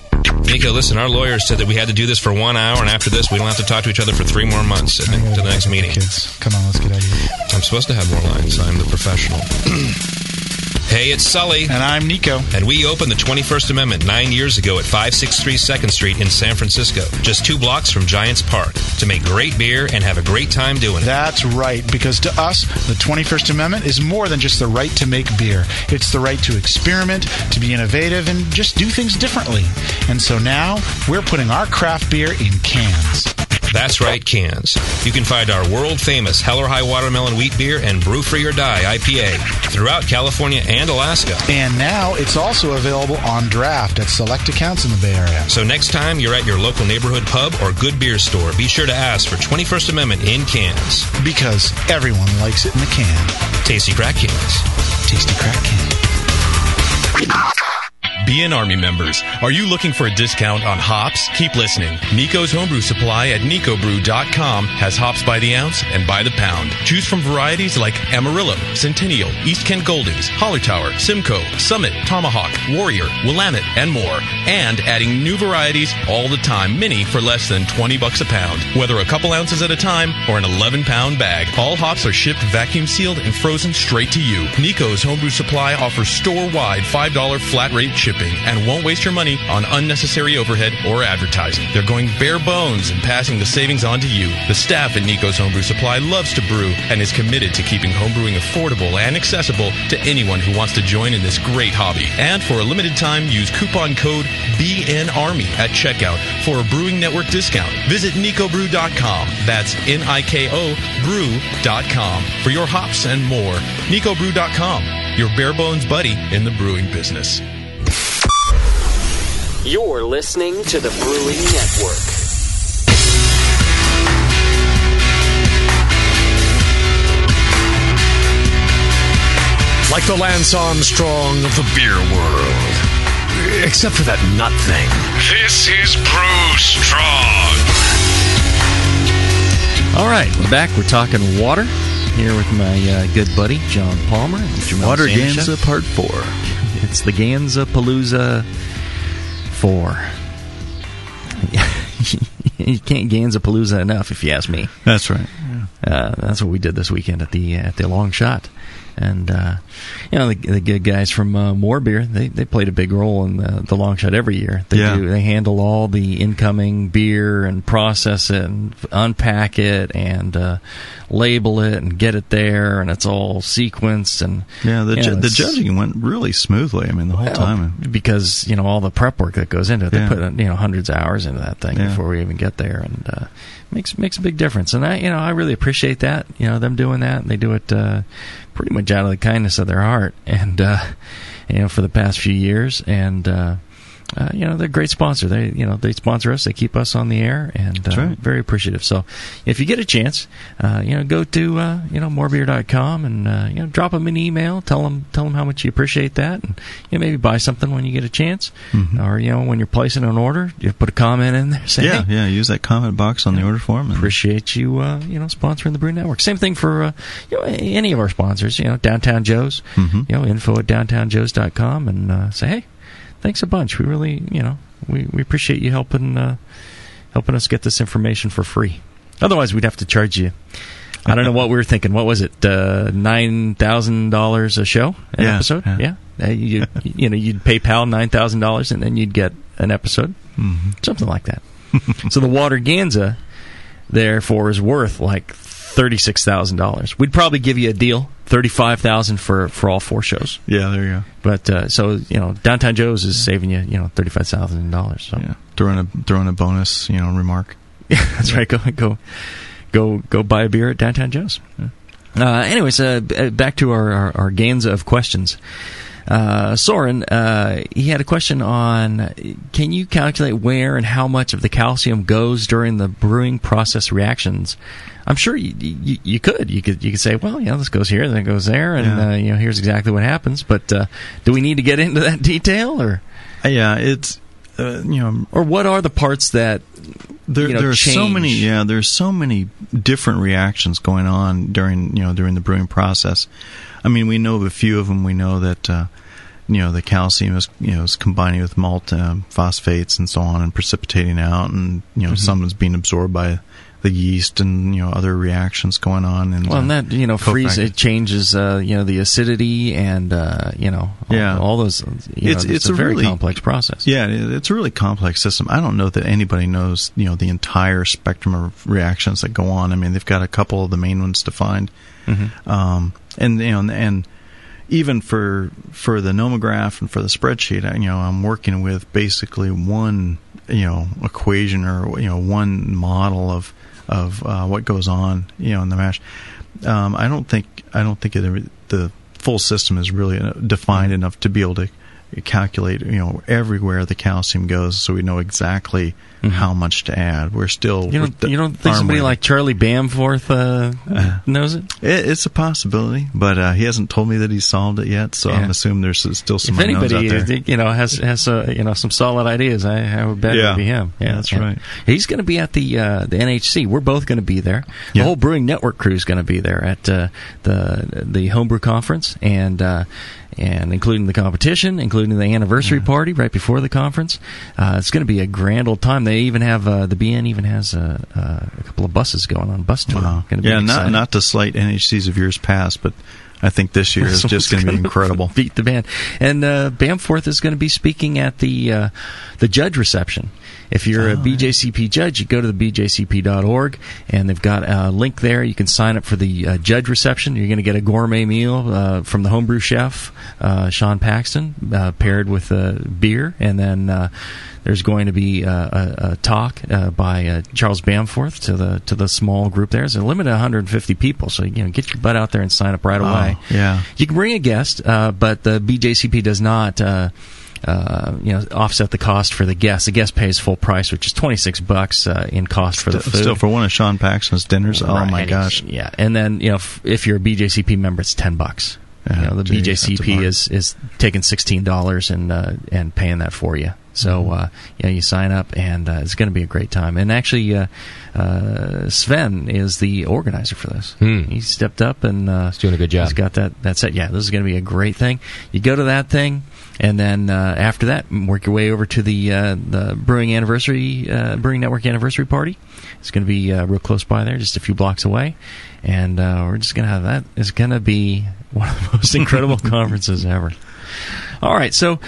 S12: Nico, listen, our lawyers said that we had to do this for one hour, and after this, we don't have to talk to each other for three more months to the next meeting.
S13: Kids, come on, let's get out of here.
S12: I'm supposed to have more lines. I'm the professional. Hey, it's Sully.
S13: And I'm Nico.
S12: And we opened the twenty-first Amendment nine years ago at five sixty-three second Street in San Francisco, just two blocks from Giants Park, to make great beer and have a great time doing it.
S13: That's right, because to us, the twenty-first Amendment is more than just the right to make beer. It's the right to experiment, to be innovative, and just do things differently. And so now, we're putting our craft beer in cans.
S12: That's right, cans. You can find our world-famous Hell or High Watermelon Wheat Beer and Brew Free or Die I P A throughout California and Alaska.
S13: And now it's also available on draft at select accounts in the Bay Area.
S12: So next time you're at your local neighborhood pub or good beer store, be sure to ask for twenty-first Amendment in cans.
S13: Because everyone likes it in a can.
S12: Tasty crack cans.
S13: Tasty crack can.
S7: B N Army members, are you looking for a discount on hops? Keep listening. Nico's Homebrew Supply at nico brew dot com has hops by the ounce and by the pound. Choose from varieties like Amarillo, Centennial, East Kent Goldings, Hollertower, Simcoe, Summit, Tomahawk, Warrior, Willamette, and more. And adding new varieties all the time, many for less than twenty bucks a pound. Whether a couple ounces at a time or an eleven pound bag, all hops are shipped vacuum sealed and frozen straight to you. Nico's Homebrew Supply offers store-wide five dollars flat rate shipping and won't waste your money on unnecessary overhead or advertising. They're going bare bones and passing the savings on to you. The staff at Nico's Homebrew Supply loves to brew and is committed to keeping homebrewing affordable and accessible to anyone who wants to join in this great hobby. And for a limited time, use coupon code B N Army at checkout for a Brewing Network discount. Visit nico brew dot com. That's N I K O brew dot com for your hops and more. nico brew dot com, your bare bones buddy in the brewing business.
S1: You're listening to the Brewing Network.
S2: Like the Lance Armstrong of the beer world. Except for that nut thing. This is Brew Strong.
S3: All right, we're back. We're talking water here with my uh, good buddy, John Palmer. And
S4: Water Ganza Part four.
S3: It's the Ganza Palooza four. You can't Ganza Palooza enough, if you ask me.
S4: That's right.
S3: Yeah. Uh, that's what we did this weekend at the at the Long Shot. And, uh, you know, the, the good guys from uh, More Beer, they, they played a big role in the, the Long Shot every year. They
S4: yeah.
S3: do, they handle all the incoming beer and process it and unpack it and uh, label it and get it there, and it's all sequenced. And
S4: yeah, the, ju-
S3: know,
S4: the judging went really smoothly. I mean, the whole
S3: well,
S4: time.
S3: Because, you know, all the prep work that goes into it.
S4: Yeah.
S3: They put, you know, hundreds of hours into that thing
S4: yeah.
S3: before we even get there. And uh, makes makes a big difference. And I, you know, I really appreciate that. You know, them doing that. They do it uh, pretty much out of the kindness of their heart, and uh, you know, for the past few years. And uh, uh, you know, they're a great sponsor. They, you know, they sponsor us. They keep us on the air, and uh,
S4: right.
S3: very appreciative. So, if you get a chance, uh, you know, go to uh, you know more beer dot com and uh, you know, drop them an email. Tell them tell them how much you appreciate that, and you know, maybe buy something when you get a chance,
S4: mm-hmm.
S3: or you know, when you're placing an order, you put a comment in there. Say,
S4: yeah,
S3: hey,
S4: yeah. Use that comment box on the order form. And
S3: appreciate you, uh, you know, sponsoring the Brew Network. Same thing for uh, you know, any of our sponsors. You know, Downtown Joe's.
S4: Mm-hmm.
S3: You know, info at downtown joes dot com, and uh, say, hey, thanks a bunch. We really, you know, we, we appreciate you helping uh, helping us get this information for free. Otherwise, we'd have to charge you. I don't know what we were thinking. What was it? Uh, Nine thousand dollars a show, an
S4: yeah,
S3: episode.
S4: Yeah,
S3: yeah? Uh, you you know, you'd PayPal nine thousand dollars, and then you'd get an episode,
S4: mm-hmm.
S3: something like that. So the Water Ganza, therefore, is worth like thirty-six thousand dollars. We'd probably give you a deal, thirty-five thousand dollars for, for all four shows.
S4: Yeah, there you go.
S3: But uh, so you know, Downtown Joe's is saving you, you know, thirty-five thousand dollars. So.
S4: Yeah, throwing a throwing a bonus, you know, remark.
S3: Yeah, that's right. Go go go go buy a beer at Downtown Joe's. Yeah. Uh, anyways, uh, back to our, our, our Ganza of questions. Uh, Soren, uh, he had a question on, can you calculate where and how much of the calcium goes during the brewing process reactions? I'm sure you, you, you could. You could you could say, well, you know, this goes here, then it goes there, and
S4: yeah.
S3: uh, you know, here's exactly what happens. But uh, do we need to get into that detail, or
S4: uh, yeah, it's uh, you know,
S3: or what are the parts that
S4: there
S3: you know,
S4: there are
S3: change?
S4: so many yeah there's so many different reactions going on during you know during the brewing process. I mean, we know of a few of them. We know that uh, you know the calcium is you know is combining with malt um, phosphates and so on and precipitating out, and you know mm-hmm. some is being absorbed by the yeast and you know other reactions going on. And
S3: well, and
S4: uh,
S3: that you know freeze it changes uh, you know the acidity and uh, you know all,
S4: yeah.
S3: all those. You
S4: it's
S3: know,
S4: it's,
S3: it's a,
S4: a
S3: very
S4: really
S3: complex process.
S4: Yeah, it's a really complex system. I don't know that anybody knows you know the entire spectrum of reactions that go on. I mean, they've got a couple of the main ones defined, mm-hmm. um, and you know and. Even for for the nomograph and for the spreadsheet, I, you know, I'm working with basically one, you know, equation or you know one model of of uh, what goes on, you know, in the mash. Um, I don't think I don't think it, the full system is really defined enough to be able to calculate, you know, everywhere the calcium goes, so we know exactly mm-hmm. how much to add. We're still
S3: you don't you don't think somebody like Charlie Bamforth uh, uh, knows it?
S4: it? It's a possibility, but uh, he hasn't told me that he's solved it yet. So yeah. I'm assuming there's still some
S3: if
S4: unknowns
S3: anybody
S4: out there.
S3: You know has has uh, you know some solid ideas, I, I would bet
S4: yeah.
S3: it would be him.
S4: Yeah, that's and right.
S3: He's going to be at the uh, the N H C. We're both going to be there. The
S4: yeah.
S3: whole Brewing Network crew is going to be there at uh, the the Homebrew Conference, and uh, and including the competition, including the anniversary yeah. party right before the conference. Uh, it's going to be a grand old time. They even have uh, the B N even has a, a couple of buses going on bus tour.
S4: Wow.
S3: Gonna be
S4: yeah,
S3: exciting.
S4: not not to slight N H Cs of years past, but I think this year is just going to be incredible.
S3: Beat the band. And uh, Bamforth is going to be speaking at the uh, the judge reception. If you're oh, a B J C P judge, you go to the B J C P dot org, and they've got a link there. You can sign up for the uh, judge reception. You're going to get a gourmet meal uh, from the homebrew chef, uh, Sean Paxton, uh, paired with uh, beer. And then uh, there's going to be uh, a, a talk uh, by uh, Charles Bamforth to the to the small group there. There's a limit of one hundred fifty people, so you know get your butt out there and sign up right away.
S4: Oh, yeah.
S3: You can bring a guest, uh, but the B J C P does not... Uh, Uh, you know, offset the cost for the guest. The guest pays full price, which is twenty-six bucks uh, in cost for the food.
S4: Still, for one of Sean Paxton's dinners, oh
S3: right.
S4: my gosh!
S3: Yeah, and then you know, if, if you're a B J C P member, it's ten bucks. Yeah, you know, the gee, B J C P is is taking sixteen dollars and uh, and paying that for you. So mm-hmm. uh, you know, you sign up, and uh, it's going to be a great time. And actually, uh, uh, Sven is the organizer for this.
S1: Hmm.
S3: He stepped up and uh,
S1: he's doing a good job.
S3: He's got that that set. Yeah, this is going to be a great thing. You go to that thing. And then uh, after that, work your way over to the uh, the Brewing Anniversary, uh, Brewing Network Anniversary Party. It's going to be uh, real close by there, just a few blocks away, and uh, we're just going to have that. It's going to be one of the most incredible conferences ever. All right, so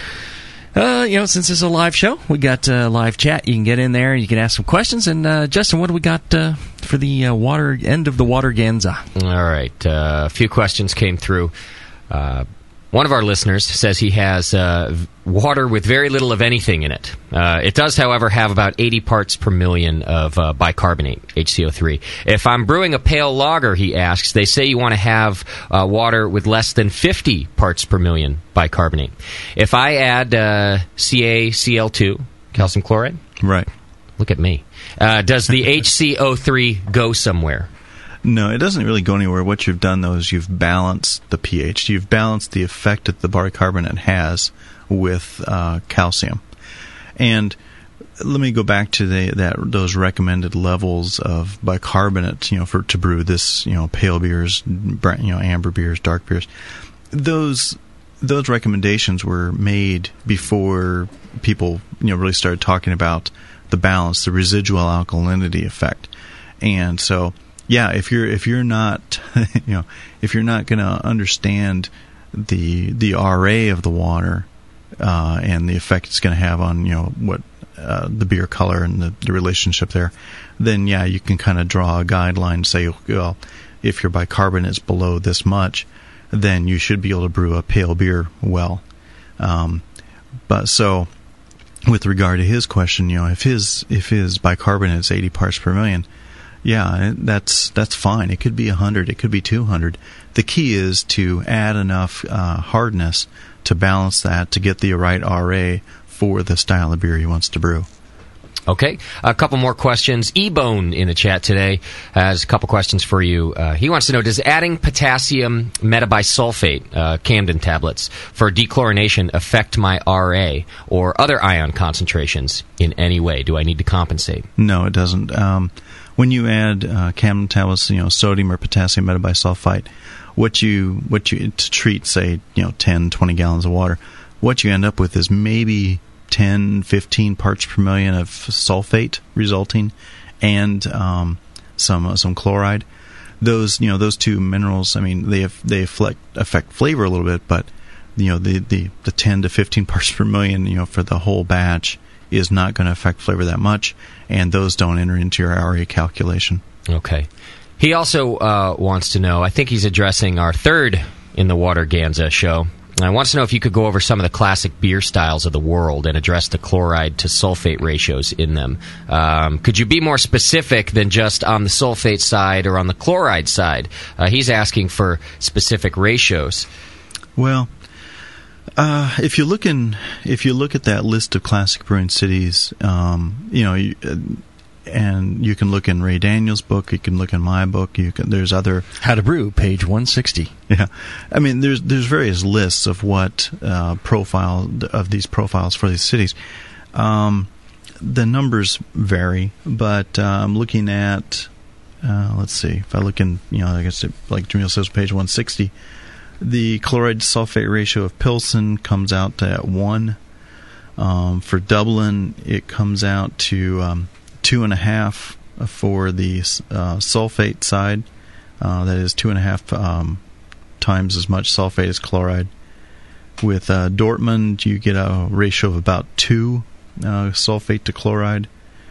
S3: uh, you know, since it's a live show, we got uh, live chat. You can get in there, you can ask some questions. And uh, Justin, what do we got uh, for the uh, water end of the Waterganza?
S1: All right, uh, a few questions came through. Uh, One of our listeners says he has uh, water with very little of anything in it. Uh, it does, however, have about eighty parts per million of uh, bicarbonate, H C O three. If I'm brewing a pale lager, he asks, they say you want to have uh, water with less than fifty parts per million bicarbonate. If I add uh, C A C L two, calcium chloride,
S4: right?
S1: Look at me. Uh, does the H C O three go somewhere?
S4: No, it doesn't really go anywhere. What you've done, though, is you've balanced the pH. You've balanced the effect that the bicarbonate has with uh, calcium. And let me go back to the, that those recommended levels of bicarbonate, you know, for to brew this, you know, pale beers, you know, amber beers, dark beers. Those those recommendations were made before people, you know, really started talking about the balance, the residual alkalinity effect, and so. Yeah, if you're if you're not you know if you're not going to understand the the R A of the water uh, and the effect it's going to have on you know what uh, the beer color and the, the relationship there, then yeah, you can kind of draw a guideline and say, well, if your bicarbonate is below this much, then you should be able to brew a pale beer well. Um, but so, with regard to his question, you know, if his if his bicarbonate is eighty parts per million. Yeah, that's that's fine. It could be one hundred. It could be two hundred. The key is to add enough uh, hardness to balance that to get the right R A for the style of beer he wants to brew.
S1: Okay, a couple more questions. E-Bone in the chat today has a couple questions for you. Uh, he wants to know, does adding potassium metabisulfate, uh, Camden tablets, for dechlorination affect my R A or other ion concentrations in any way? Do I need to compensate?
S4: No, it doesn't. Um, when you add uh, Camden tablets, you know, sodium or potassium metabisulfite, what you what you to treat, say, you know, ten, twenty gallons of water, what you end up with is maybe ten, fifteen parts per million of sulfate resulting, and um, some uh, some chloride. Those you know those two minerals. I mean, they have, they affect, affect flavor a little bit, but you know the, the, the ten to fifteen parts per million you know for the whole batch is not going to affect flavor that much, and those don't enter into your A R I A calculation.
S1: Okay. He also uh, wants to know. I think he's addressing our third in the Water Ganza show. I wants to know if you could go over some of the classic beer styles of the world and address the chloride to sulfate ratios in them. Um, could you be more specific than just on the sulfate side or on the chloride side? Uh, he's asking for specific ratios.
S4: Well, uh, if you look in, if you look at that list of classic brewing cities, um, you know. You, uh, And you can look in Ray Daniels' book. You can look in my book. You can. There's other
S3: How to Brew, page one sixty.
S4: Yeah, I mean, there's there's various lists of what uh, profile of these profiles for these cities. Um, the numbers vary, but I'm um, looking at. Uh, let's see. If I look in, you know, I guess it, like Jamil says, page one sixty, the chloride to sulfate ratio of Pilsen comes out to at one. Um, for Dublin, it comes out to. Um, Two and a half for the uh, sulfate side. Uh, that is two and a half um, times as much sulfate as chloride. With uh, Dortmund, you get a ratio of about two uh, sulfate to chloride.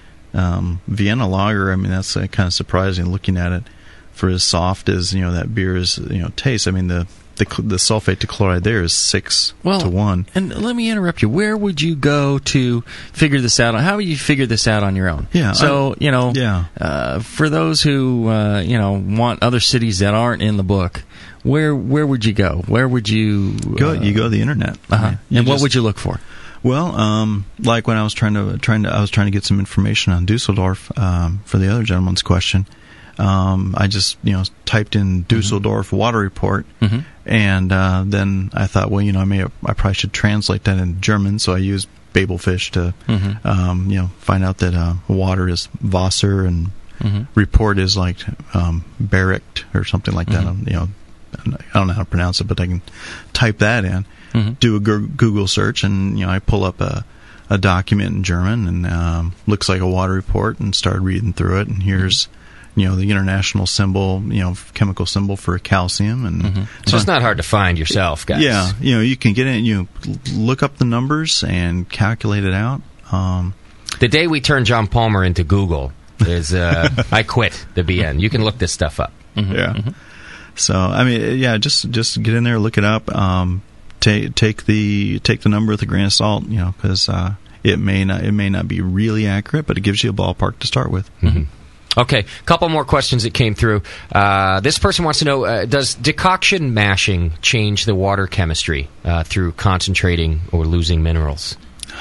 S4: Um, Vienna Lager, I mean, that's uh, kind of surprising looking at it. For as soft as you know that beer is, you know, tastes. I mean, the the, the sulfate to chloride there is six
S3: well,
S4: to one.
S3: And let me interrupt you. Where would you go to figure this out? How would you figure this out on your own?
S4: Yeah.
S3: So,
S4: I,
S3: you know,
S4: yeah.
S3: uh, for those who, uh, you know, want other cities that aren't in the book, where where would you go? Where would you... Uh,
S4: go? You go to the internet.
S3: Uh-huh.
S4: You
S3: and
S4: just,
S3: what would you look for?
S4: Well, um, like when I was trying to, trying to, I was trying to get some information on Dusseldorf um, for the other gentleman's question. Um, I just, you know, typed in Dusseldorf mm-hmm. water report, mm-hmm. and uh, then I thought, well, you know, I may, I probably should translate that in German. So I used Babelfish to, mm-hmm. um, you know, find out that uh, water is Wasser and mm-hmm. report is like um, Bericht or something like that. Mm-hmm. You know, I don't know how to pronounce it, but I can type that in, mm-hmm. do a Google search, and you know, I pull up a. a document in German, and um, looks like a water report, and started reading through it, and here's mm-hmm. you know the international symbol, you know chemical symbol for calcium, and
S1: mm-hmm. so it's not hard to find yourself, guys.
S4: Yeah, you know you can get in, you look up the numbers and calculate it out. Um,
S1: the day we turn John Palmer into Google is uh, I quit the B N. You can look this stuff up.
S4: Mm-hmm. Yeah. Mm-hmm. So I mean, yeah, just just get in there, look it up. Um, Take take the take the number with a grain of salt, you know, because uh, it may not it may not be really accurate, but it gives you a ballpark to start with.
S1: Mm-hmm. Okay, a couple more questions that came through. Uh, this person wants to know: uh, does decoction mashing change the water chemistry uh, through concentrating or losing minerals?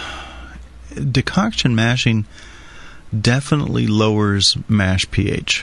S4: Decoction mashing definitely lowers mash pH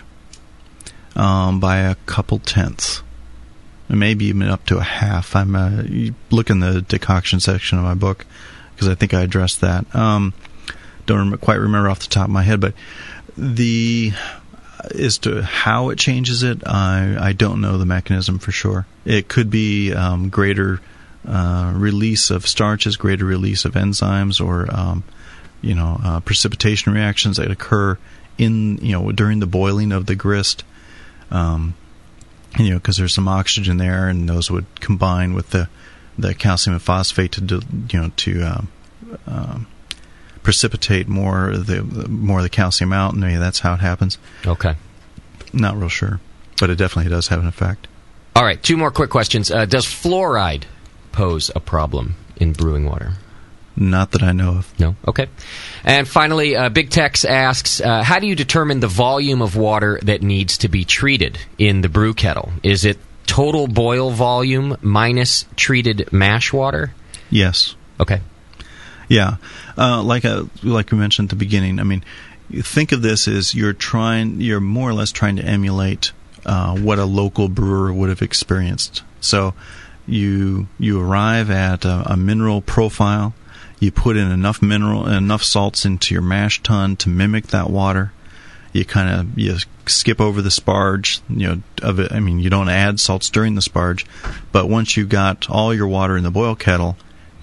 S4: um, by a couple tenths. Maybe even up to a half. I'm uh, you look in the decoction section of my book because I think I addressed that. Um, don't rem- quite remember off the top of my head, but the as to how it changes it, I I don't know the mechanism for sure. It could be um, greater uh, release of starches, greater release of enzymes, or um, you know uh, precipitation reactions that occur in you know during the boiling of the grist. Um, You know, because there's some oxygen there, and those would combine with the, the calcium and phosphate to do, you know to um, um, precipitate more of the more of the calcium out, and maybe that's how it happens.
S1: Okay,
S4: not real sure, but it definitely does have an effect.
S1: All right, two more quick questions. Uh, does fluoride pose a problem in brewing water?
S4: Not that I know of.
S1: No? Okay. And finally, uh, Big Tex asks, uh, how do you determine the volume of water that needs to be treated in the brew kettle? Is it total boil volume minus treated mash water?
S4: Yes.
S1: Okay.
S4: Yeah. Uh, like a, like we mentioned at the beginning, I mean, think of this as you're trying, you're more or less trying to emulate uh, what a local brewer would have experienced. So you you arrive at a, a mineral profile. You put in enough mineral, enough salts into your mash tun to mimic that water. You kind of you skip over the sparge, you know. Of it, I mean, you don't add salts during the sparge, but once you got all your water in the boil kettle,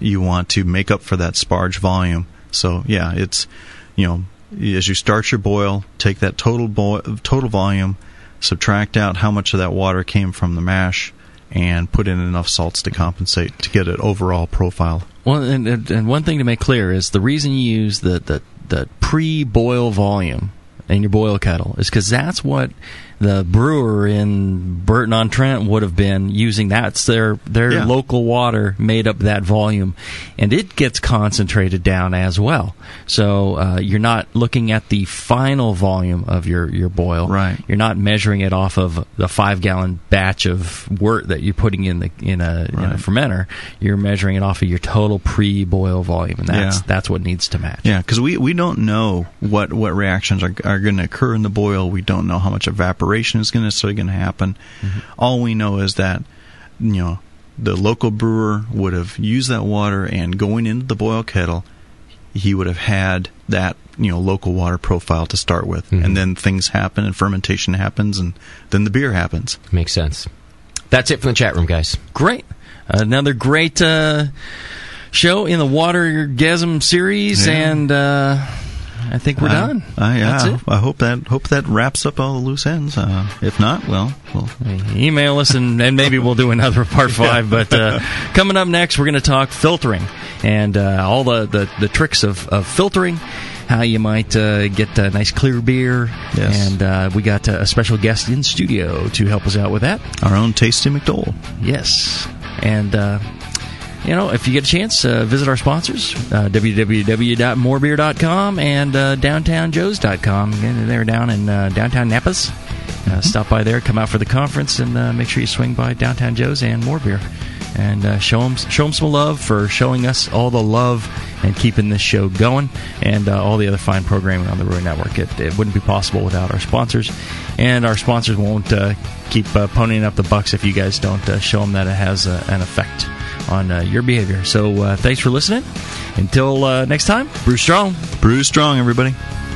S4: you want to make up for that sparge volume. So yeah, it's, you know, as you start your boil, take that total boil, total volume, subtract out how much of that water came from the mash, and put in enough salts to compensate to get an overall profile.
S3: Well, and, and, and one thing to make clear is the reason you use the, the, the pre-boil volume in your boil kettle is because that's what the brewer in Burton-on-Trent would have been using. That's their their
S4: Yeah.
S3: local water made up that volume, and it gets concentrated down as well. So uh, you're not looking at the final volume of your, your boil.
S4: Right.
S3: You're not measuring it off of the five gallon batch of wort that you're putting in the in a, in a
S4: Right.
S3: fermenter. You're measuring it off of your total pre-boil volume, and that's
S4: Yeah.
S3: that's what needs to match.
S4: Yeah, because we, we don't know what, what reactions are, are going to occur in the boil. We don't know how much evaporation is going to necessarily going to happen.
S3: Mm-hmm.
S4: All we know is that, you know, the local brewer would have used that water, and going into the boil kettle, he would have had that, you know, local water profile to start with.
S1: Mm-hmm.
S4: And then things happen, and fermentation happens, and then the beer happens.
S1: Makes sense. That's it from the chat room, guys.
S3: Great. Another great uh, show in the Watergasm series,
S4: Yeah.
S3: and uh, I think we're
S4: I-
S3: done.
S4: I, yeah,
S3: That's it.
S4: I hope that hope that wraps up all the loose ends. Uh, if not, well, well,
S3: Email us, and, and maybe we'll do another part five. But uh, coming up next, we're going to talk filtering and uh, all the, the, the tricks of, of filtering, how you might uh, get a nice clear beer.
S4: Yes.
S3: And uh, we got a special guest in studio to help us out with that.
S4: our own Tasty McDole.
S3: Yes. And, uh, you know, if you get a chance, uh, visit our sponsors, uh, w w w dot more beer dot com and uh, downtown joes dot com. Again, they're down in uh, downtown Napas. Uh, stop by there, come out for the conference, and uh, make sure you swing by Downtown Joe's and More Beer. And uh, show them show them some love for showing us all the love and keeping this show going, and uh, all the other fine programming on the Brewing Network. It, it wouldn't be possible without our sponsors, and our sponsors won't uh, keep uh, ponying up the bucks if you guys don't uh, show them that it has uh, an effect on uh, your behavior. So uh, thanks for listening. Until uh, next time, brew strong.
S4: Brew strong, everybody.